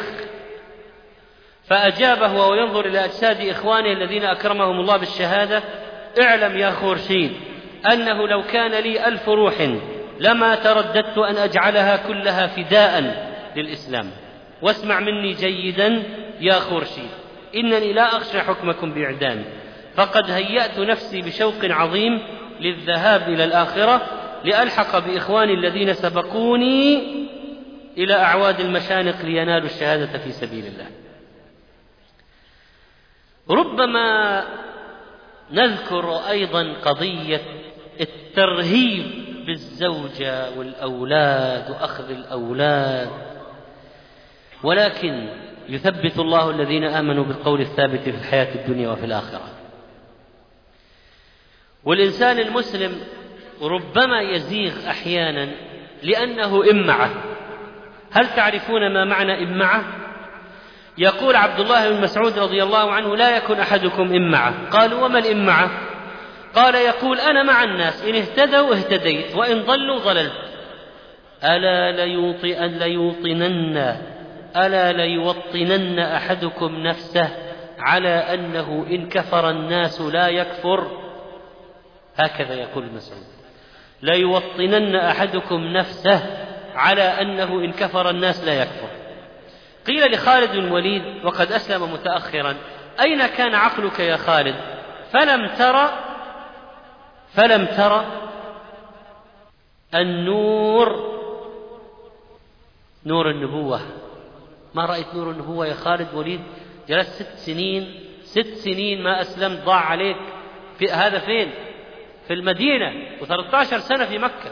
فأجابه وهو ينظر إلى أجساد إخوانه الذين أكرمهم الله بالشهادة: اعلم يا خورشيد أنه لو كان لي 1000 روح لما ترددت أن أجعلها كلها فداء للإسلام. واسمع مني جيدا يا خورشيد، إنني لا أخشى حكمكم بإعدام، فقد هيأت نفسي بشوق عظيم للذهاب إلى الآخرة لألحق بإخواني الذين سبقوني إلى أعواد المشانق لينالوا الشهادة في سبيل الله. ربما نذكر أيضا قضية الترهيب بالزوجة والأولاد وأخذ الأولاد، ولكن يثبت الله الذين آمنوا بالقول الثابت في الحياة الدنيا وفي الآخرة. والإنسان المسلم ربما يزيغ أحيانا لأنه إمعة. هل تعرفون ما معنى إمعة؟ يقول عبد الله بن مسعود رضي الله عنه: لا يكن أحدكم إمعة. قالوا: وما الإمعة؟ قال: يقول: أنا مع الناس، إن اهتدوا اهتديت وإن ضلوا ضللت. ألا ليوطنن أحدكم نفسه على أنه إن كفر الناس لا يكفر. هكذا يقول مسعود: ليوطنن أحدكم نفسه على أنه إن كفر الناس لا يكفر. قيل لخالد بن الوليد وقد أسلم متأخرا: أين كان عقلك يا خالد؟ فلم ترى النور، نور النبوة. ما رأيت نور النبوة يا خالد وليد؟ جلست 6 سنين ما أسلمت، ضاع عليك. هذا فين؟ في المدينة، و13 سنة في مكة.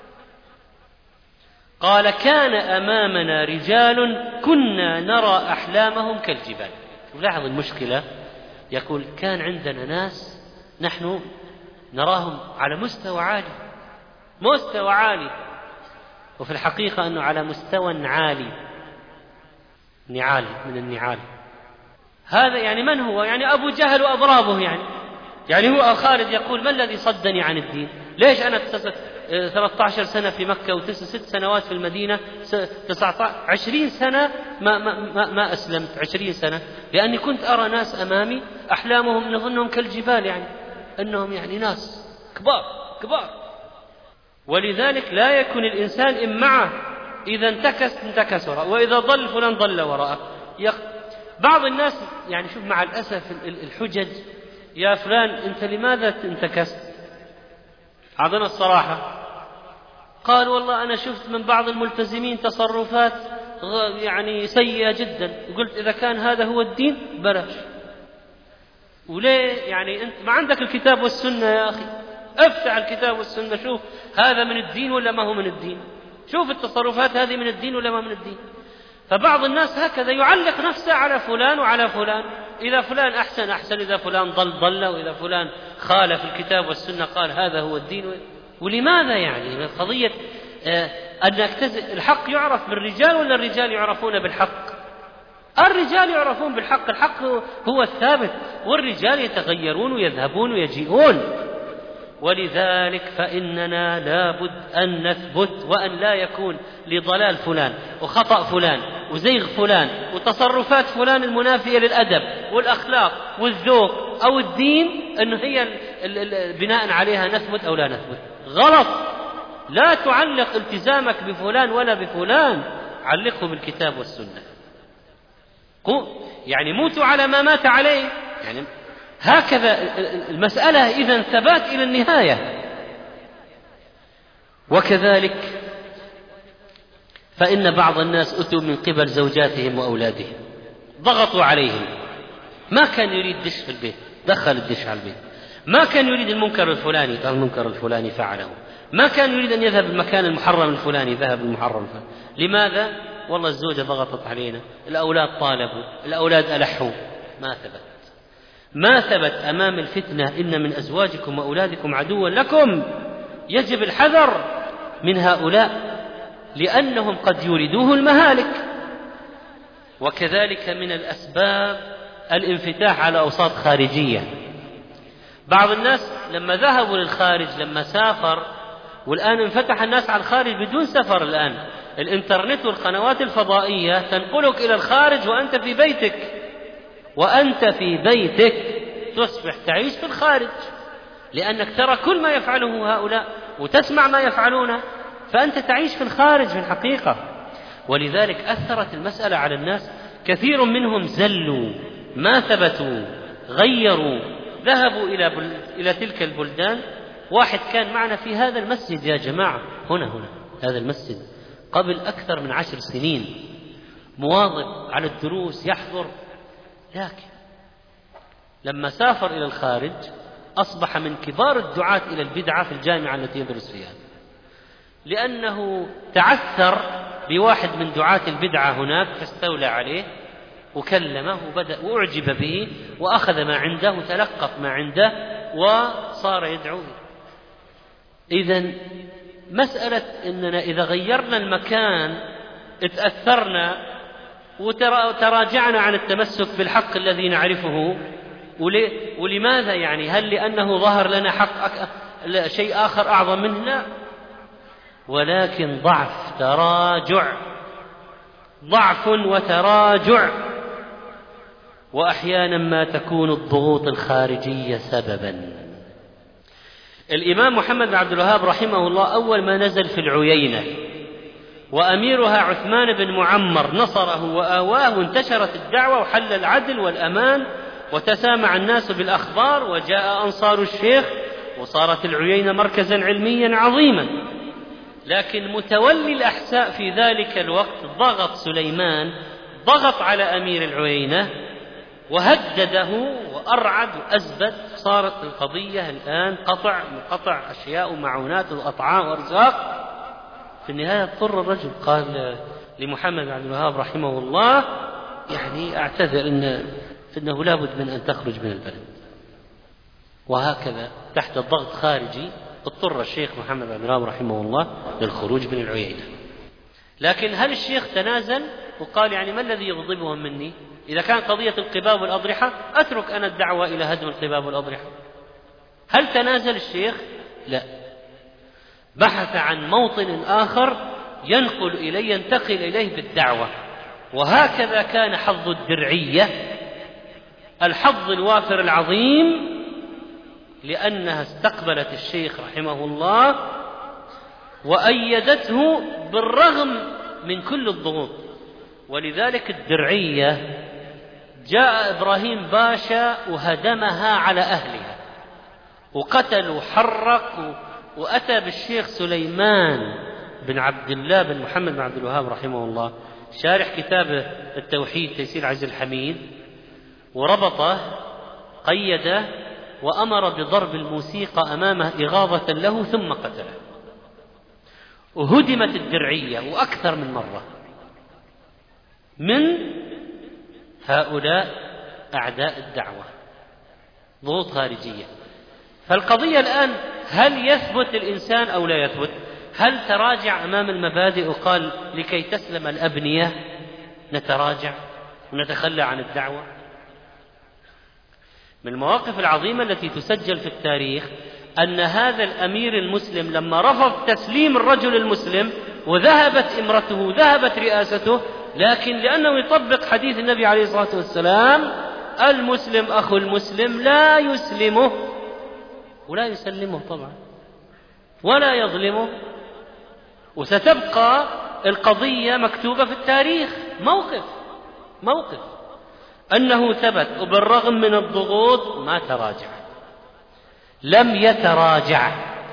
قال: كان أمامنا رجال كنا نرى أحلامهم كالجبال. لاحظ المشكلة، يقول: كان عندنا ناس نحن نراهم على مستوى عالي، وفي الحقيقة أنه على مستوى عالي، نعال من النعال. هذا يعني من هو؟ يعني أبو جهل وأضرابه. يعني هو خالد يقول: ما الذي صدني عن الدين؟ ليش أنا 13 سنة في مكة و6 سنوات في المدينة، 20 سنة ما أسلمت؟ 20 سنة لأني كنت أرى ناس أمامي أحلامهم نظنهم كالجبال، يعني أنهم يعني ناس كبار. ولذلك لا يكون الإنسان إن معه، إذا انتكس وراءه، وإذا ضل فلان ضل وراءه. بعض الناس يعني شوف مع الأسف الحجج: يا فلان أنت لماذا انتكست؟ أعطنا الصراحة. قال: والله أنا شفت من بعض الملتزمين تصرفات يعني سيئة جدا، وقلت إذا كان هذا هو الدين بلاش. وليه؟ يعني أنت ما عندك الكتاب والسنة يا أخي، افتح الكتاب والسنة، شوف هذا من الدين ولا ما هو من الدين، شوف التصرفات هذه من الدين ولا ما من الدين. فبعض الناس هكذا يعلق نفسه على فلان وعلى فلان، إذا فلان أحسن، إذا فلان ضل، وإذا فلان خالف الكتاب والسنة قال هذا هو الدين. ولماذا؟ يعني قضية الحق يعرف بالرجال ولا الرجال يعرفون بالحق؟ الرجال يعرفون بالحق، الحق هو الثابت، والرجال يتغيرون ويذهبون ويجيئون. ولذلك فإننا لابد أن نثبت، وأن لا يكون لضلال فلان وخطأ فلان وزيغ فلان وتصرفات فلان المنافية للأدب والأخلاق والذوق أو الدين أنه هي بناء عليها نثبت أو لا نثبت. غلط. لا تعلق التزامك بفلان ولا بفلان، علقه بالكتاب والسنة. يعني موتوا على ما مات عليه، يعني هكذا المسألة إذن ثبات إلى النهاية. وكذلك فإن بعض الناس أتوا من قبل زوجاتهم وأولادهم، ضغطوا عليهم، ما كان يريد دش في البيت دخل الدش على البيت، ما كان يريد المنكر الفلاني قال المنكر الفلاني فعله، ما كان يريد أن يذهب المكان المحرم الفلاني ذهب المحرم الفلاني. لماذا؟ والله الزوجة ضغطت علينا، الأولاد طالبوا، الأولاد ألحوا. ما ثبت أمام الفتنة: إن من أزواجكم وأولادكم عدوا لكم. يجب الحذر من هؤلاء لأنهم قد يوردوه المهالك. وكذلك من الأسباب الانفتاح على أوساط خارجية. بعض الناس لما ذهبوا للخارج، لما سافر، والآن انفتح الناس على الخارج بدون سفر. الآن الإنترنت والقنوات الفضائية تنقلك إلى الخارج وأنت في بيتك تصبح تعيش في الخارج، لأنك ترى كل ما يفعله هؤلاء وتسمع ما يفعلونه، فأنت تعيش في الخارج في الحقيقة. ولذلك أثرت المسألة على الناس، كثير منهم زلوا، ما ثبتوا، غيروا، ذهبوا إلى تلك البلدان. واحد كان معنا في هذا المسجد يا جماعة، هنا هذا المسجد، قبل أكثر من 10 سنين، مواظب على الدروس، يحضر، لكن لما سافر إلى الخارج أصبح من كبار الدعاة إلى البدعة في الجامعة التي يدرس فيها، لأنه تعثر بواحد من دعاة البدعة هناك فاستولى عليه وكلمه وبدأ وأعجب به وأخذ ما عنده وتلقف ما عنده وصار يدعو. إذن مسألة إننا إذا غيرنا المكان اتأثرنا وتراجعنا عن التمسك بالحق الذي نعرفه. ولماذا؟ يعني هل لأنه ظهر لنا حق شيء آخر أعظم منه؟ لا، ولكن ضعف وتراجع. وأحيانا ما تكون الضغوط الخارجية سببا. الإمام محمد بن عبد الوهاب رحمه الله أول ما نزل في العيينة وأميرها عثمان بن معمر نصره وآواه، وانتشرت الدعوة وحل العدل والأمان وتسامع الناس بالأخبار، وجاء أنصار الشيخ وصارت العيينة مركزا علميا عظيما. لكن متولي الأحساء في ذلك الوقت ضغط سليمان، ضغط على أمير العيينة وهدده وأرعد وأزبد. صارت القضية الآن قطع أشياء ومعونات وأطعام وأرزاق. في النهاية اضطر الرجل، قال لمحمد بن عبد الوهاب رحمه الله: يعني أعتذر إنه لابد من أن تخرج من البلد. وهكذا تحت الضغط خارجي اضطر الشيخ محمد بن عبد الوهاب رحمه الله للخروج من العيينة. لكن هل الشيخ تنازل وقال يعني ما الذي يغضبهم مني؟ إذا كان قضية القباب والأضرحة أترك أنا الدعوة إلى هدم القباب والأضرحة. هل تنازل الشيخ؟ لا، بحث عن موطن آخر ينتقل إليه بالدعوة. وهكذا كان حظ الدرعية، الحظ الوافر العظيم، لأنها استقبلت الشيخ رحمه الله وأيدته بالرغم من كل الضغوط. ولذلك الدرعية جاء إبراهيم باشا وهدمها على أهلها وقتل وحرق، وأتى بالشيخ سليمان بن عبد الله بن محمد بن عبد الوهاب رحمه الله شارح كتابه التوحيد تيسير عز الحميد، وربطه قيده وأمر بضرب الموسيقى أمامه إغاظة له ثم قتله. وهدمت الدرعية وأكثر من مرة من هؤلاء أعداء الدعوة، ضغوط خارجية. فالقضية الآن هل يثبت الإنسان أو لا يثبت؟ هل تراجع أمام المبادئ وقال لكي تسلم الأبنية نتراجع ونتخلى عن الدعوة؟ من المواقف العظيمة التي تسجل في التاريخ أن هذا الأمير المسلم لما رفض تسليم الرجل المسلم وذهبت إمرته ذهبت رئاسته، لكن لأنه يطبق حديث النبي عليه الصلاة والسلام: المسلم أخو المسلم لا يسلمه ولا يسلمه طبعا ولا يظلمه. وستبقى القضية مكتوبة في التاريخ موقف أنه ثبت، وبالرغم من الضغوط ما تراجع، لم يتراجع.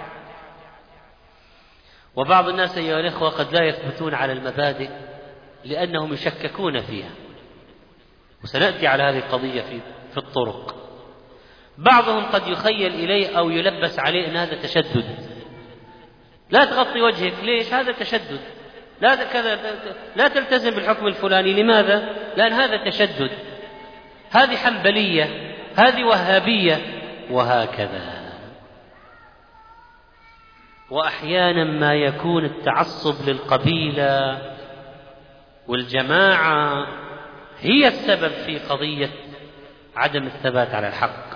وبعض الناس أيها الإخوة قد لا يثبتون على المبادئ لأنهم يشككون فيها، وسنأتي على هذه القضية في الطرق. بعضهم قد يخيل إليه أو يلبس عليه أن هذا تشدد، لا تغطي وجهك، ليش؟ هذا تشدد، لا تلتزم بالحكم الفلاني، لماذا؟ لأن هذا تشدد، هذه حنبلية، هذه وهابية، وهكذا. وأحيانا ما يكون التعصب للقبيلة والجماعة هي السبب في قضية عدم الثبات على الحق.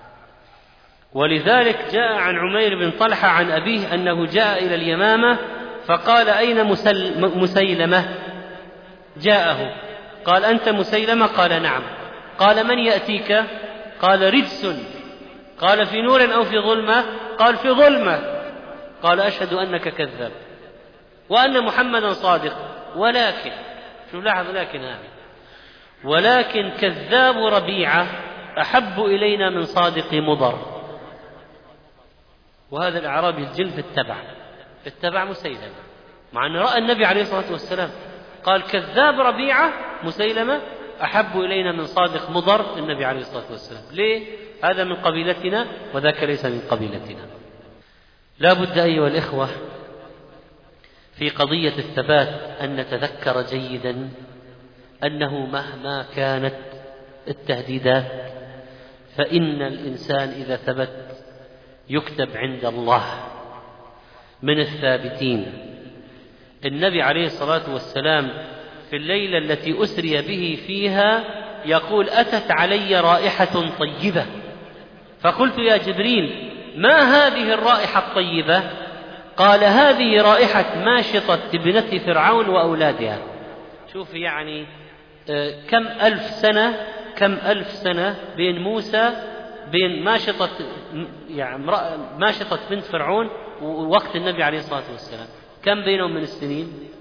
ولذلك جاء عن عمير بن طلحة عن أبيه أنه جاء إلى اليمامة فقال: أين مسيلمة؟ جاءه قال: أنت مسيلمة؟ قال: نعم. قال: من يأتيك؟ قال: رجس. قال: في نور أو في ظلمة؟ قال: في ظلمة. قال: أشهد أنك كذاب وأن محمدا صادق، ولكن شوف لاحظ، ولكن كذاب ربيعة أحب إلينا من صادق مضر. وهذا الأعرابي الجلد اتبع مسيلمة، مع أن رأى النبي عليه الصلاة والسلام قال: كذاب ربيعة مسيلمة أحب إلينا من صادق مضر النبي عليه الصلاة والسلام. ليه؟ هذا من قبيلتنا وذاك ليس من قبيلتنا. لا بد أيها الإخوة في قضية الثبات أن نتذكر جيدا أنه مهما كانت التهديدات فإن الإنسان إذا ثبت يكتب عند الله من الثابتين. النبي عليه الصلاة والسلام في الليلة التي أسري به فيها يقول: أتت علي رائحة طيبة، فقلت: يا جبريل ما هذه الرائحة الطيبة؟ قال: هذه رائحة ماشطة ابنة فرعون وأولادها. شوف يعني كم ألف سنة بين موسى، بين ماشطة بنت فرعون ووقت النبي عليه الصلاة والسلام، كم بينهم من السنين؟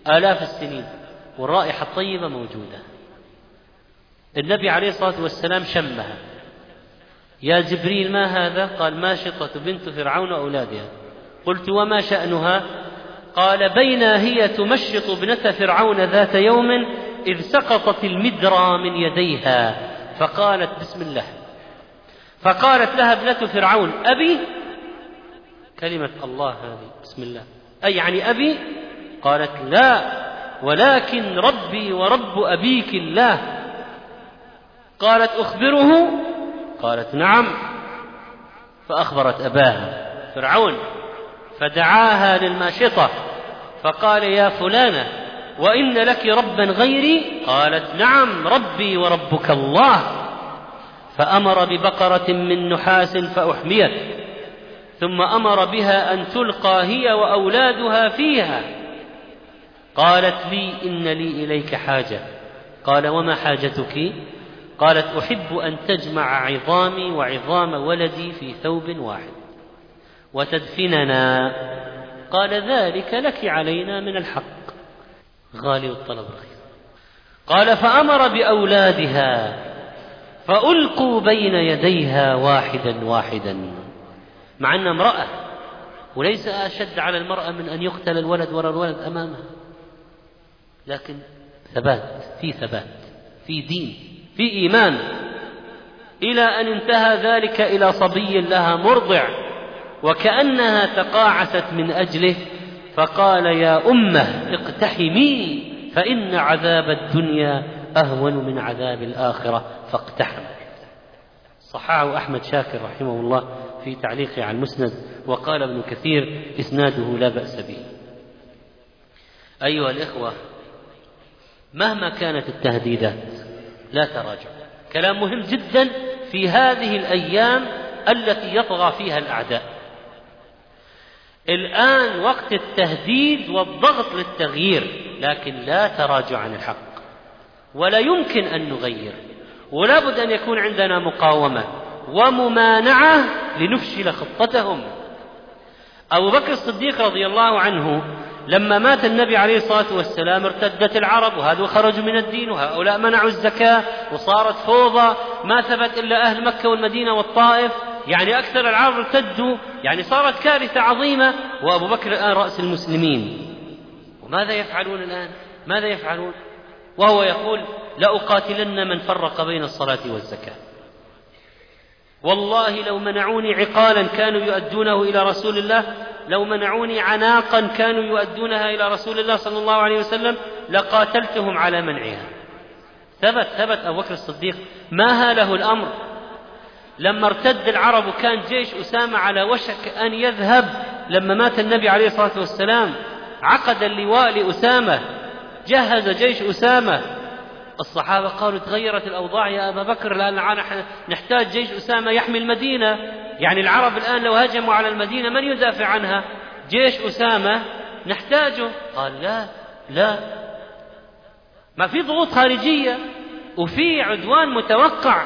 آلاف السنين والرائحة الطيبة موجودة. النبي عليه الصلاة والسلام شمها: يا جبريل ما هذا؟ قال: ماشطة بنت فرعون وأولادها. قلت: وما شأنها؟ قال: بينا هي تمشط ابنة فرعون ذات يوم إذ سقطت المدرى من يديها فقالت بسم الله، فقالت لها ابنة فرعون: أبي؟ كلمة الله هذه بسم الله، أي يعني أبي؟ قالت: لا، ولكن ربي ورب أبيك الله. قالت: أخبره؟ قالت: نعم. فأخبرت أباها فرعون فدعاها للماشطة فقال: يا فلانة، وإن لك ربا غيري؟ قالت: نعم، ربي وربك الله. فأمر ببقرة من نحاس فأحميت، ثم أمر بها أن تلقى هي وأولادها فيها. قالت لي: إن لي إليك حاجة. قال: وما حاجتك؟ قالت: أحب أن تجمع عظامي وعظام ولدي في ثوب واحد وتدفننا. قال: ذلك لك علينا من الحق. غالي الطلب رخيص. قال: فأمر بأولادها فألقوا بين يديها واحدا واحدا، مع أنها امرأة، وليس أشد على المرأة من أن يقتل الولد وراء الولد أمامها، لكن ثبات في دين، في إيمان، إلى أن انتهى ذلك إلى صبي لها مرضع وكأنها تقاعست من أجله، فقال: يا أمه اقتحمي فإن عذاب الدنيا أهون من عذاب الآخرة، فاقتحم. صححه أحمد شاكر رحمه الله في تعليقه على المسند، وقال ابن كثير: إسناده لا بأس به. أيها الإخوة، مهما كانت التهديدات لا تراجع. كلام مهم جدا في هذه الأيام التي يطغى فيها الأعداء. الآن وقت التهديد والضغط للتغيير، لكن لا تراجع عن الحق، ولا يمكن أن نغير، ولا بد أن يكون عندنا مقاومة وممانعة لنفشل خطتهم. أبو بكر الصديق رضي الله عنه لما مات النبي عليه الصلاة والسلام ارتدت العرب، وهذا خرجوا من الدين، وهؤلاء منعوا الزكاة، وصارت فوضى، ما ثبت إلا أهل مكة والمدينة والطائف، يعني أكثر العرب ارتدوا، يعني صارت كارثة عظيمة، وأبو بكر الآن رأس المسلمين. وماذا يفعلون الآن؟ ماذا يفعلون؟ وهو يقول: لأقاتلن من فرق بين الصلاة والزكاة. والله لو منعوني عقالا كانوا يؤدونه إلى رسول الله، لو منعوني عناقا كانوا يؤدونها إلى رسول الله صلى الله عليه وسلم لقاتلتهم على منعها. ثبت أبو بكر الصديق ما هاله الأمر. لما ارتد العرب كان جيش أسامة على وشك أن يذهب، لما مات النبي عليه الصلاة والسلام عقد اللواء لأسامة، جهز جيش أسامة. الصحابة قالوا: تغيرت الأوضاع يا أبا بكر، الآن نحتاج جيش أسامة يحمي المدينة، يعني العرب الآن لو هجموا على المدينة من يدافع عنها؟ جيش أسامة نحتاجه. قال: لا، ما في ضغوط خارجية وفي عدوان متوقع.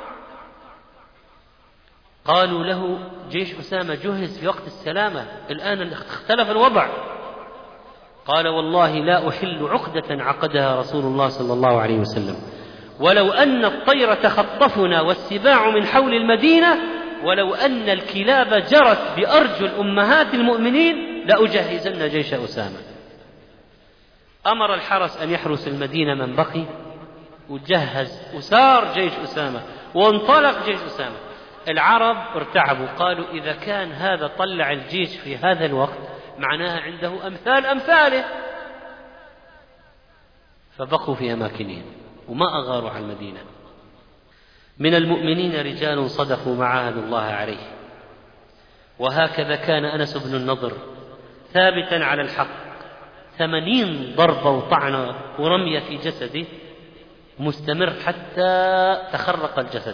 قالوا له: جيش أسامة جهز في وقت السلامة، الآن اختلف الوضع. قال: والله لا أحل عقدة عقدها رسول الله صلى الله عليه وسلم، ولو أن الطير تخطفنا والسباع من حول المدينة، ولو أن الكلاب جرت بأرجل أمهات المؤمنين لأجهزن جيش أسامة. أمر الحرس أن يحرس المدينة من بقي، وجهز وسار جيش أسامة وانطلق جيش أسامة. العرب ارتعبوا، قالوا: إذا كان هذا طلع الجيش في هذا الوقت معناها عنده أمثال أمثاله. فبقوا في أماكنهم وما أغاروا على المدينة. من المؤمنين رجال صدقوا ما عاهدوا الله عليه، وهكذا كان أنس بن النضر ثابتا على الحق، 80 ضربة وطعنة ورمية في جسده مستمر حتى تخرق الجسد.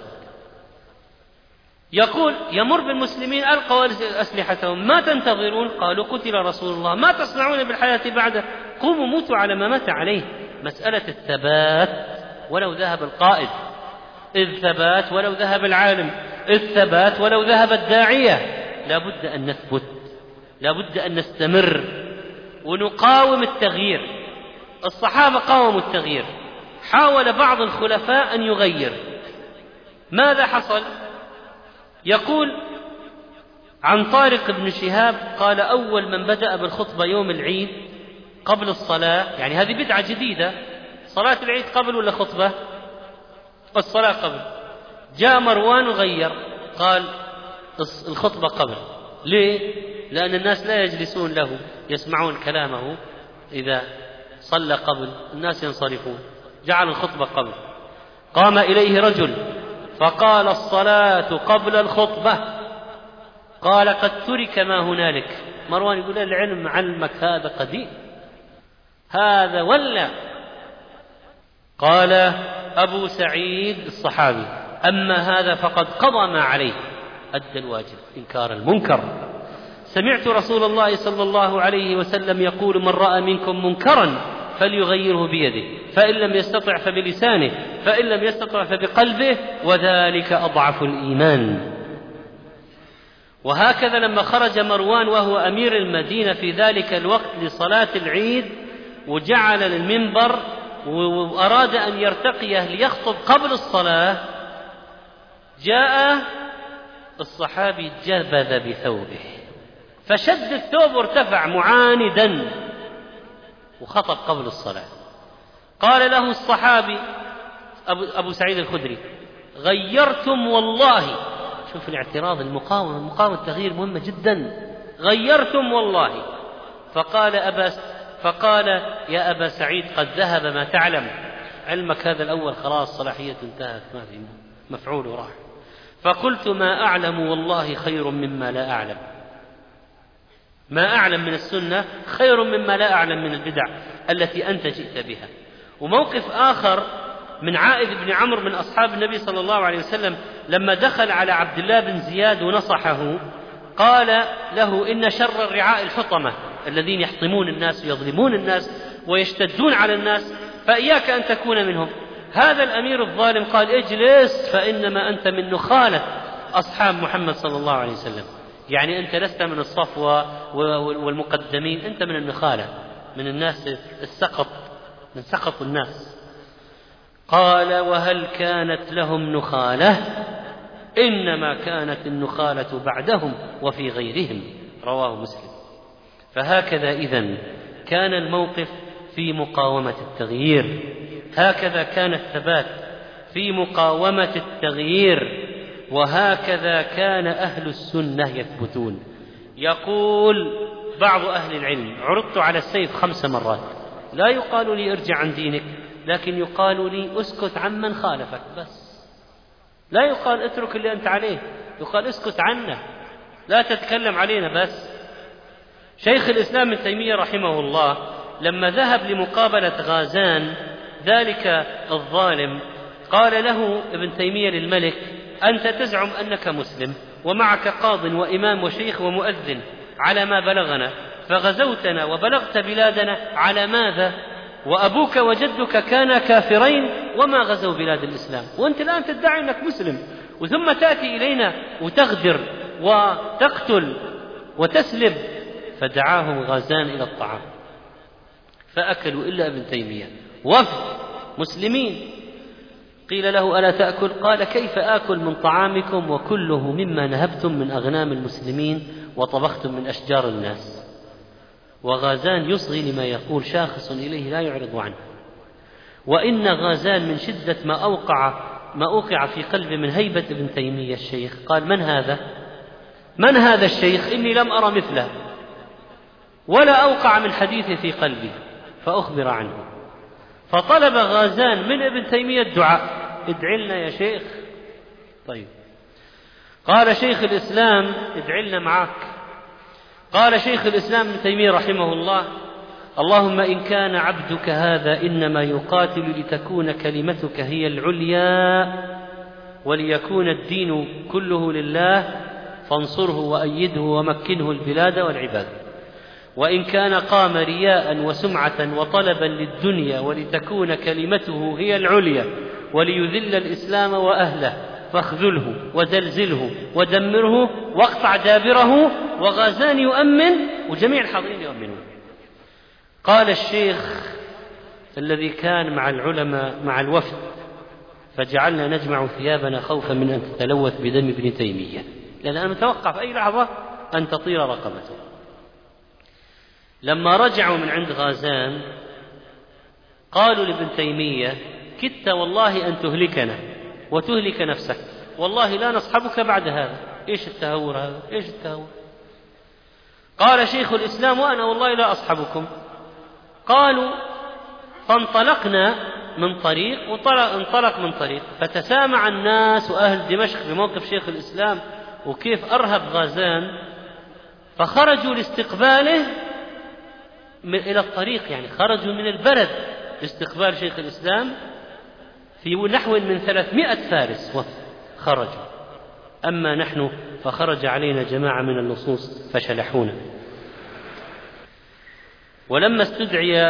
يقول: يمر بالمسلمين ألقوا أسلحتهم، ما تنتظرون؟ قالوا: قتل رسول الله، ما تصنعون بالحياة بعده؟ قوموا موتوا على ما مات عليه. مسألة الثبات ولو ذهب القائد، الثبات ولو ذهب العالم، الثبات ولو ذهب الداعية. لا بد أن نثبت، لا بد أن نستمر ونقاوم التغيير. الصحابة قاوموا التغيير، حاول بعض الخلفاء أن يغير. ماذا حصل؟ يقول عن طارق بن شهاب قال: أول من بدأ بالخطبة يوم العيد قبل الصلاة، يعني هذه بدعة جديدة، صلاة العيد قبل ولا خطبة؟ الصلاة قبل. جاء مروان وغير، قال الخطبة قبل. ليه؟ لأن الناس لا يجلسون له يسمعون كلامه، إذا صلى قبل الناس ينصرفون، جعل الخطبة قبل. قام إليه رجل فقال: الصلاة قبل الخطبة. قال: قد ترك ما هنالك. مروان يقول: العلم علمك هذا قديم، هذا ولا. قال أبو سعيد الصحابي: أما هذا فقد قضى ما عليه، أدى الواجب، إنكار المنكر. سمعت رسول الله صلى الله عليه وسلم يقول: من رأى منكم منكرا فليغيره بيده، فإن لم يستطع فبلسانه، فإن لم يستطع فبقلبه، وذلك أضعف الإيمان. وهكذا لما خرج مروان وهو أمير المدينة في ذلك الوقت لصلاة العيد وجعل المنبر وأراد أن يرتقيه ليخطب قبل الصلاة، جاء الصحابي جبذ بثوبه فشد الثوب وارتفع معاندا وخطب قبل الصلاة. قال له الصحابي أبو سعيد الخدري: غيرتم والله. شوف الاعتراض، المقاومة التغيير مهمة جدا. غيرتم والله. فقال يا أبا سعيد: قد ذهب ما تعلم، علمك هذا الأول خلاص صلاحيته انتهت، ما في مفعول وراح. فقلت: ما أعلم والله خير مما لا أعلم. ما أعلم من السنة خير مما لا أعلم من البدع التي أنت جئت بها. وموقف آخر من عائذ بن عمرو من أصحاب النبي صلى الله عليه وسلم لما دخل على عبد الله بن زياد ونصحه، قال له: إن شر الرعاء الحطمة الذين يحطمون الناس ويظلمون الناس ويشتدون على الناس، فإياك أن تكون منهم. هذا الأمير الظالم قال: اجلس، فإنما أنت من نخالة أصحاب محمد صلى الله عليه وسلم، يعني أنت لست من الصفوة والمقدمين، أنت من النخالة، من الناس السقط، من سقط الناس. قال: وهل كانت لهم نخالة؟ إنما كانت النخالة بعدهم وفي غيرهم. رواه مسلم. فهكذا إذن كان الموقف في مقاومة التغيير، هكذا كان الثبات في مقاومة التغيير، وهكذا كان أهل السنة يثبتون. يقول بعض أهل العلم: عرضت على السيف 5 مرات، لا يقال لي ارجع عن دينك، لكن يقال لي اسكت عمن خالفك بس. لا يقال اترك اللي أنت عليه، يقال اسكت عنه، لا تتكلم علينا بس. شيخ الإسلام ابن تيمية رحمه الله لما ذهب لمقابلة غازان ذلك الظالم، قال له ابن تيمية للملك: أنت تزعم أنك مسلم ومعك قاض وإمام وشيخ ومؤذن على ما بلغنا، فغزوتنا وبلغت بلادنا على ماذا؟ وأبوك وجدك كانا كافرين وما غزوا بلاد الإسلام، وأنت الآن تدعي أنك مسلم، وثم تأتي إلينا وتغدر وتقتل وتسلب. فدعاهم غازان إلى الطعام فأكلوا إلا ابن تيمية، وفد مسلمين. قيل له: ألا تأكل؟ قال: كيف آكل من طعامكم وكله مما نهبتم من أغنام المسلمين وطبختم من أشجار الناس. وغازان يصغي لما يقول، شاخص إليه لا يعرض عنه. وإن غازان من شدة ما أوقع في قلبه من هيبة ابن تيمية الشيخ قال: من هذا؟ من هذا الشيخ؟ إني لم أرى مثله ولا أوقع من حديثه في قلبي، فأخبر عنه. فطلب غازان من ابن تيمية الدعاء: ادعي لنا يا شيخ. طيب، قال شيخ الإسلام: ادعي لنا معك. قال شيخ الإسلام ابن تيمية رحمه الله: اللهم إن كان عبدك هذا إنما يقاتل لتكون كلمتك هي العليا وليكون الدين كله لله، فانصره وأيده ومكنه البلاد والعباد. وإن كان قام رياء وسمعة وطلبا للدنيا ولتكون كلمته هي العليا وليذل الإسلام وأهله، فاخذله وزلزله ودمره واقطع دابره. وغازان يؤمن وجميع الحاضرين يؤمنون. قال الشيخ الذي كان مع العلماء مع الوفد، فجعلنا نجمع ثيابنا خوفا من أن تتلوث بدم ابن تيمية، لأن أنا متوقع في أي لحظة أن تطير رقبته. لما رجعوا من عند غازان قالوا لابن تيمية: كدت والله أن تهلكنا وتهلك نفسك، والله لا نصحبك بعد هذا. إيش التهور هذا؟ إيش التهور؟ قال شيخ الإسلام: وأنا والله لا أصحبكم. قالوا: فانطلقنا من طريق وانطلق من طريق، فتسامع الناس وأهل دمشق بموقف شيخ الإسلام وكيف أرهب غازان، فخرجوا لاستقباله إلى الطريق، يعني خرجوا من البلد لاستقبال شيخ الإسلام في نحو من 300 فارس خرجوا. أما نحن فخرج علينا جماعة من اللصوص فشلحونا. ولما استدعي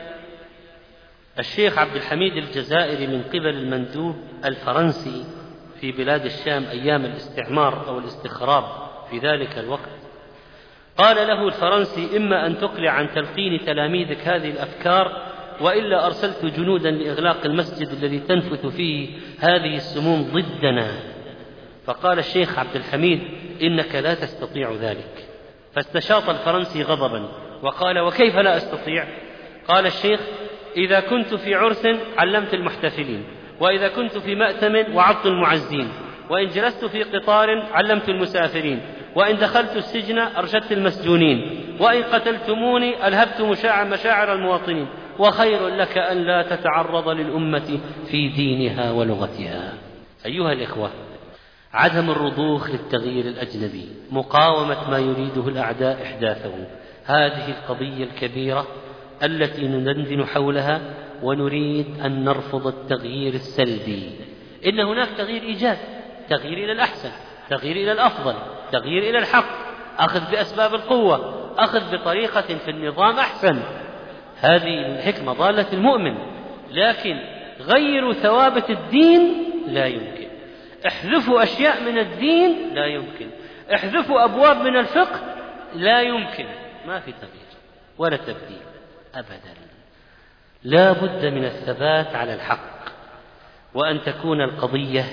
الشيخ عبد الحميد الجزائري من قبل المندوب الفرنسي في بلاد الشام أيام الاستعمار أو الاستخراب في ذلك الوقت، قال له الفرنسي: إما أن تقلع عن تلقين تلاميذك هذه الأفكار، وإلا أرسلت جنودا لإغلاق المسجد الذي تنفث فيه هذه السموم ضدنا. فقال الشيخ عبد الحميد: إنك لا تستطيع ذلك. فاستشاط الفرنسي غضبا وقال: وكيف لا أستطيع؟ قال الشيخ: إذا كنت في عرس علمت المحتفلين، وإذا كنت في مأتم وعظت المعزين، وإن جلست في قطار علمت المسافرين، وإن دخلت السجن أرشدت المسجونين، وإن قتلتموني ألهبت مشاعر المواطنين، وخير لك أن لا تتعرض للأمة في دينها ولغتها. أيها الإخوة، عدم الرضوخ للتغيير الأجنبي، مقاومة ما يريده الأعداء إحداثه، هذه القضية الكبيرة التي ندندن حولها ونريد أن نرفض التغيير السلبي. إن هناك تغيير إيجابي، تغيير إلى الأحسن، تغيير إلى الأفضل، تغيير إلى الحق، أخذ بأسباب القوة، أخذ بطريقة في النظام أحسن. هذه الحكمة ضالة المؤمن. لكن غيروا ثوابت الدين لا يمكن، احذفوا أشياء من الدين لا يمكن، احذفوا أبواب من الفقه لا يمكن. ما في تغيير ولا تبديل أبدا. لا بد من الثبات على الحق، وأن تكون القضية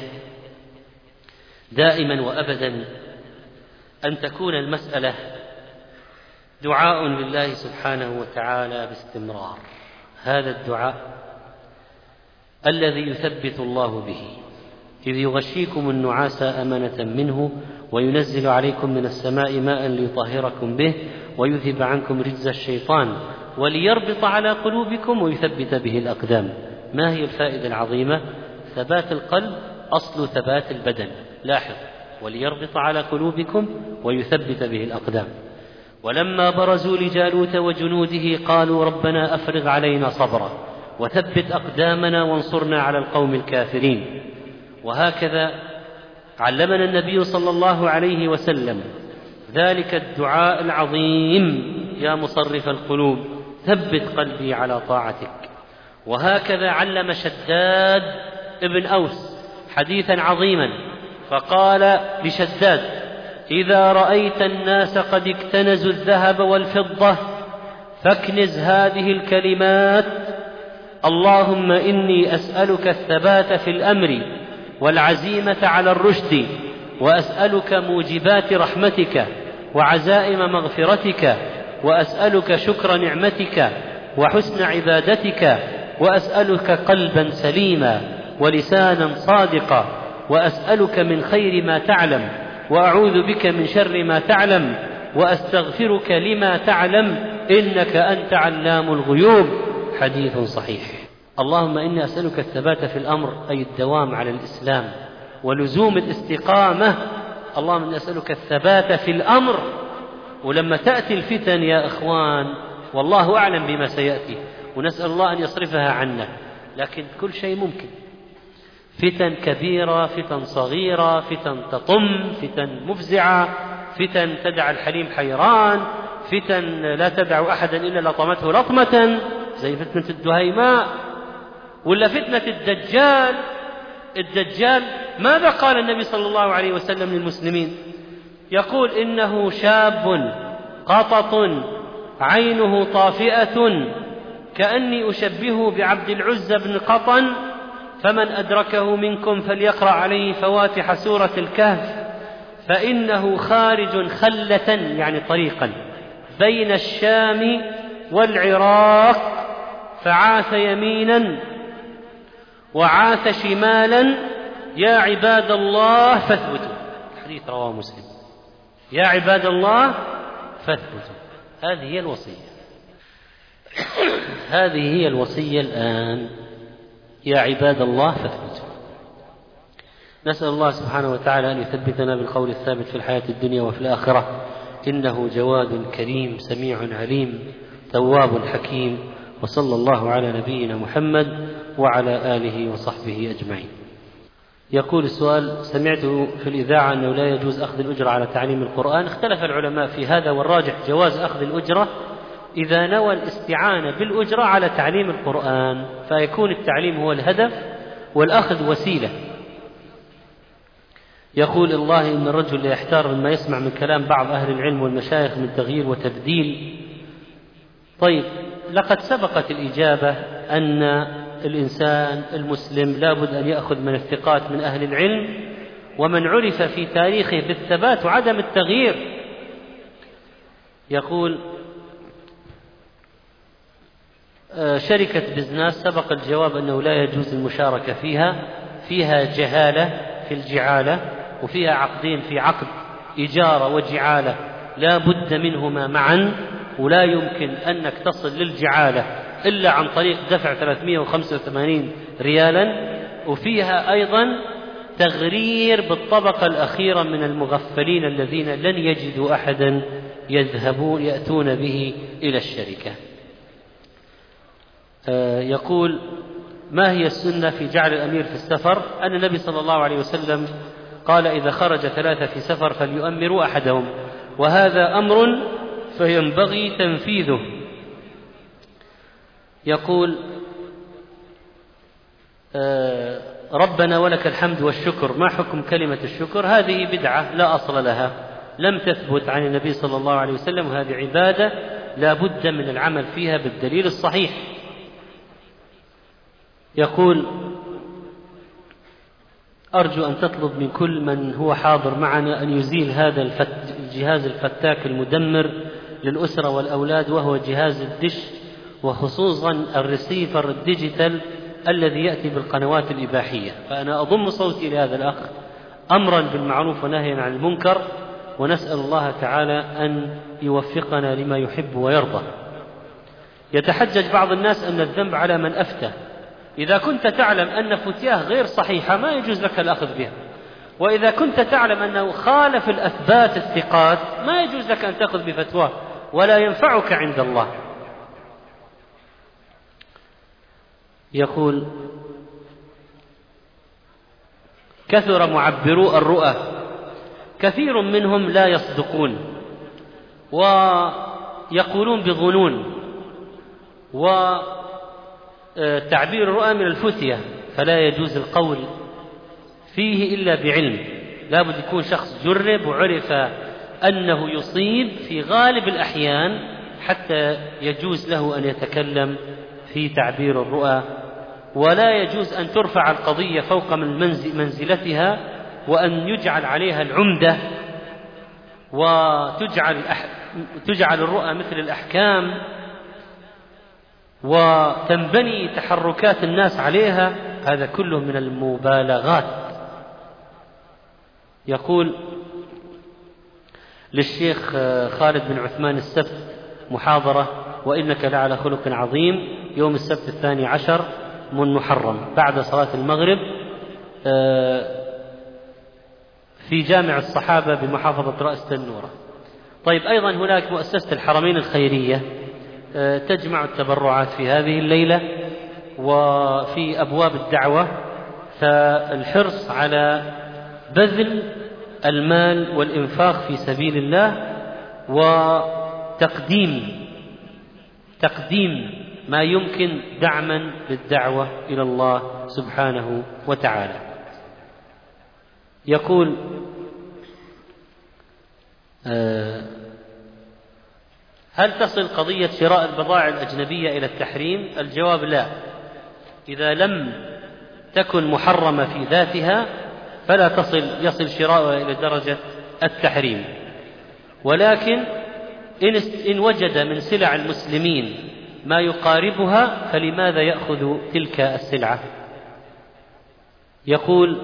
دائما وأبدا أن تكون المسألة دعاء لله سبحانه وتعالى باستمرار. هذا الدعاء الذي يثبت الله به، إذ يغشيكم النعاس أمنة منه وينزل عليكم من السماء ماء ليطهركم به ويذهب عنكم رجز الشيطان وليربط على قلوبكم ويثبت به الأقدام. ما هي الفائدة العظيمة؟ ثبات القلب أصل ثبات البدن. لاحظ: وليربط على قلوبكم ويثبت به الأقدام. ولما برزوا لجالوت وجنوده قالوا: ربنا أفرغ علينا صبرا وثبت أقدامنا وانصرنا على القوم الكافرين. وهكذا علمنا النبي صلى الله عليه وسلم ذلك الدعاء العظيم: يا مصرف القلوب ثبت قلبي على طاعتك. وهكذا علم شداد ابن أوس حديثا عظيما، فقال لشداد: إذا رأيت الناس قد اكتنزوا الذهب والفضة فاكنز هذه الكلمات: اللهم إني أسألك الثبات في الأمر والعزيمة على الرشد، وأسألك موجبات رحمتك وعزائم مغفرتك، وأسألك شكر نعمتك وحسن عبادتك، وأسألك قلبا سليما ولسانا صادقا، وأسألك من خير ما تعلم وأعوذ بك من شر ما تعلم، وأستغفرك لما تعلم إنك أنت علام الغيوب. حديث صحيح. اللهم إني أسألك الثبات في الأمر، أي الدوام على الإسلام ولزوم الاستقامة. اللهم إني أسألك الثبات في الأمر. ولما تأتي الفتن يا إخوان، والله أعلم بما سيأتي، ونسأل الله أن يصرفها عنا، لكن كل شيء ممكن. فتن كبيرة، فتن صغيرة، فتن تطم، فتن مفزعة، فتن تدع الحليم حيران، فتن لا تدع أحدا إلا لطمته لطمة زي فتنة الدهيماء، ولا فتنة الدجال. الدجال ماذا قال النبي صلى الله عليه وسلم للمسلمين؟ يقول: إنه شاب قطط عينه طافئة كأني أشبهه بعبد العزى بن قطن، فمن أدركه منكم فليقرأ عليه فواتح سورة الكهف، فإنه خارج خلة يعني طريقا بين الشام والعراق، فعاث يمينا وعاث شمالا، يا عباد الله فاثبتوا. حديث رواه مسلم. يا عباد الله فاثبتوا. هذه هي الوصية. هذه هي الوصية الآن. يا عباد الله فاثبتوا. نسأل الله سبحانه وتعالى أن يثبتنا بالقول الثابت في الحياة الدنيا وفي الآخرة، إنه جواد كريم سميع عليم تواب حكيم. وصلى الله على نبينا محمد وعلى آله وصحبه أجمعين. يقول السؤال: سمعت في الإذاعة أنه لا يجوز أخذ الأجرة على تعليم القرآن. اختلف العلماء في هذا، والراجح جواز أخذ الأجرة إذا نوى الاستعانة بالأجرة على تعليم القرآن، فيكون التعليم هو الهدف والأخذ وسيلة. يقول: الله إن الرجل يحتار مما يسمع من كلام بعض أهل العلم والمشايخ من تغيير وتبديل. طيب، لقد سبقت الإجابة أن الإنسان المسلم لا بد أن يأخذ من الثقات من أهل العلم، ومن عرف في تاريخه بالثبات وعدم التغيير. يقول: شركة بزنس سبق الجواب أنه لا يجوز المشاركة فيها جهالة في الجعالة، وفيها عقدين، في عقد إجارة وجعالة لا بد منهما معا، ولا يمكن أنك تصل للجعالة إلا عن طريق دفع 385 ريالا، وفيها أيضا تغرير بالطبقة الأخيرة من المغفلين الذين لن يجدوا أحدا يأتون به إلى الشركة. يقول: ما هي السنة في جعل الأمير في السفر؟ أن النبي صلى الله عليه وسلم قال: إذا خرج 3 في سفر فليؤمروا أحدهم، وهذا أمر فينبغي تنفيذه. يقول: ربنا ولك الحمد والشكر، ما حكم كلمة الشكر؟ هذه بدعة لا أصل لها، لم تثبت عن النبي صلى الله عليه وسلم، وهذه عبادة لا بد من العمل فيها بالدليل الصحيح. يقول: أرجو أن تطلب من كل من هو حاضر معنا أن يزيل هذا الجهاز الفتاك المدمر للأسرة والأولاد، وهو جهاز الدش، وخصوصا الريسيفر الديجيتال الذي يأتي بالقنوات الإباحية. فأنا أضم صوتي لهذا الأخ أمرا بالمعروف ونهيا عن المنكر، ونسأل الله تعالى أن يوفقنا لما يحب ويرضى. يتحجج بعض الناس أن الذنب على من أفتى. إذا كنت تعلم أن فتياه غير صحيحة ما يجوز لك الأخذ بها، وإذا كنت تعلم أنه خالف الأثبات الثقات ما يجوز لك أن تأخذ بفتواه، ولا ينفعك عند الله. يقول: كثر معبرو الرؤى، كثير منهم لا يصدقون ويقولون بظنون، وتعبير الرؤى من الفتية، فلا يجوز القول فيه إلا بعلم. لا بد يكون شخص جرب وعرف أنه يصيب في غالب الأحيان حتى يجوز له أن يتكلم في تعبير الرؤى. ولا يجوز أن ترفع القضية فوق من منزلتها، وأن يجعل عليها العمدة، وتجعل الرؤى مثل الأحكام، وتنبني تحركات الناس عليها. هذا كله من المبالغات. يقول: للشيخ خالد بن عثمان السبت محاضرة: وإنك لعلى خلق عظيم، يوم السبت 12 من محرم بعد صلاة المغرب في جامع الصحابة بمحافظة رأس تنورة. طيب، أيضا هناك مؤسسة الحرمين الخيرية تجمع التبرعات في هذه الليلة وفي أبواب الدعوة، فالحرص على بذل المال والإنفاق في سبيل الله، وتقديم ما يمكن دعما للدعوة إلى الله سبحانه وتعالى. يقول: هل تصل قضية شراء البضائع الأجنبية إلى التحريم؟ الجواب لا. إذا لم تكن محرمة في ذاتها فلا يصل شراؤها إلى درجة التحريم، ولكن إن وجد من سلع المسلمين ما يقاربها فلماذا يأخذ تلك السلعة؟ يقول: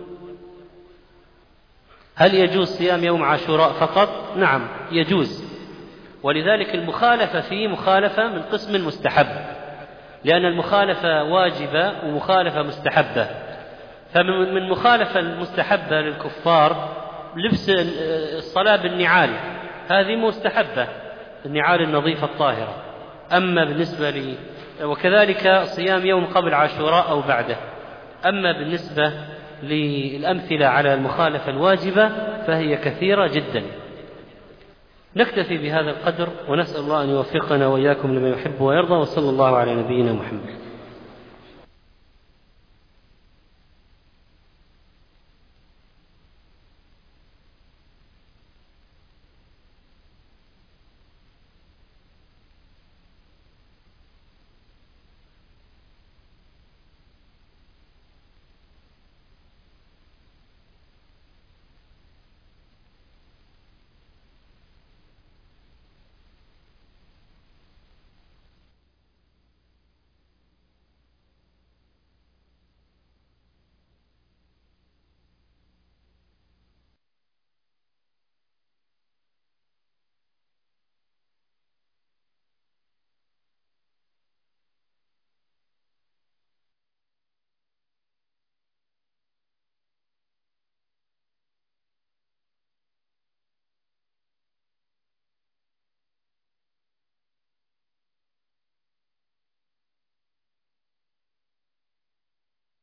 هل يجوز صيام يوم عاشوراء فقط؟ نعم يجوز، ولذلك المخالفة فيه مخالفة من قسم مستحب، لأن المخالفة واجبة ومخالفة مستحبة. فمن مخالفة المستحبة للكفار لبس الصلاة بالنعال، هذه مستحبة، النعال النظيفة الطاهرة. أما بالنسبة لي وكذلك صيام يوم قبل عاشوراء أو بعده. أما بالنسبة للأمثلة على المخالفة الواجبة فهي كثيرة جدا. نكتفي بهذا القدر، ونسأل الله أن يوفقنا وإياكم لما يحب ويرضى، وصلى الله على نبينا محمد.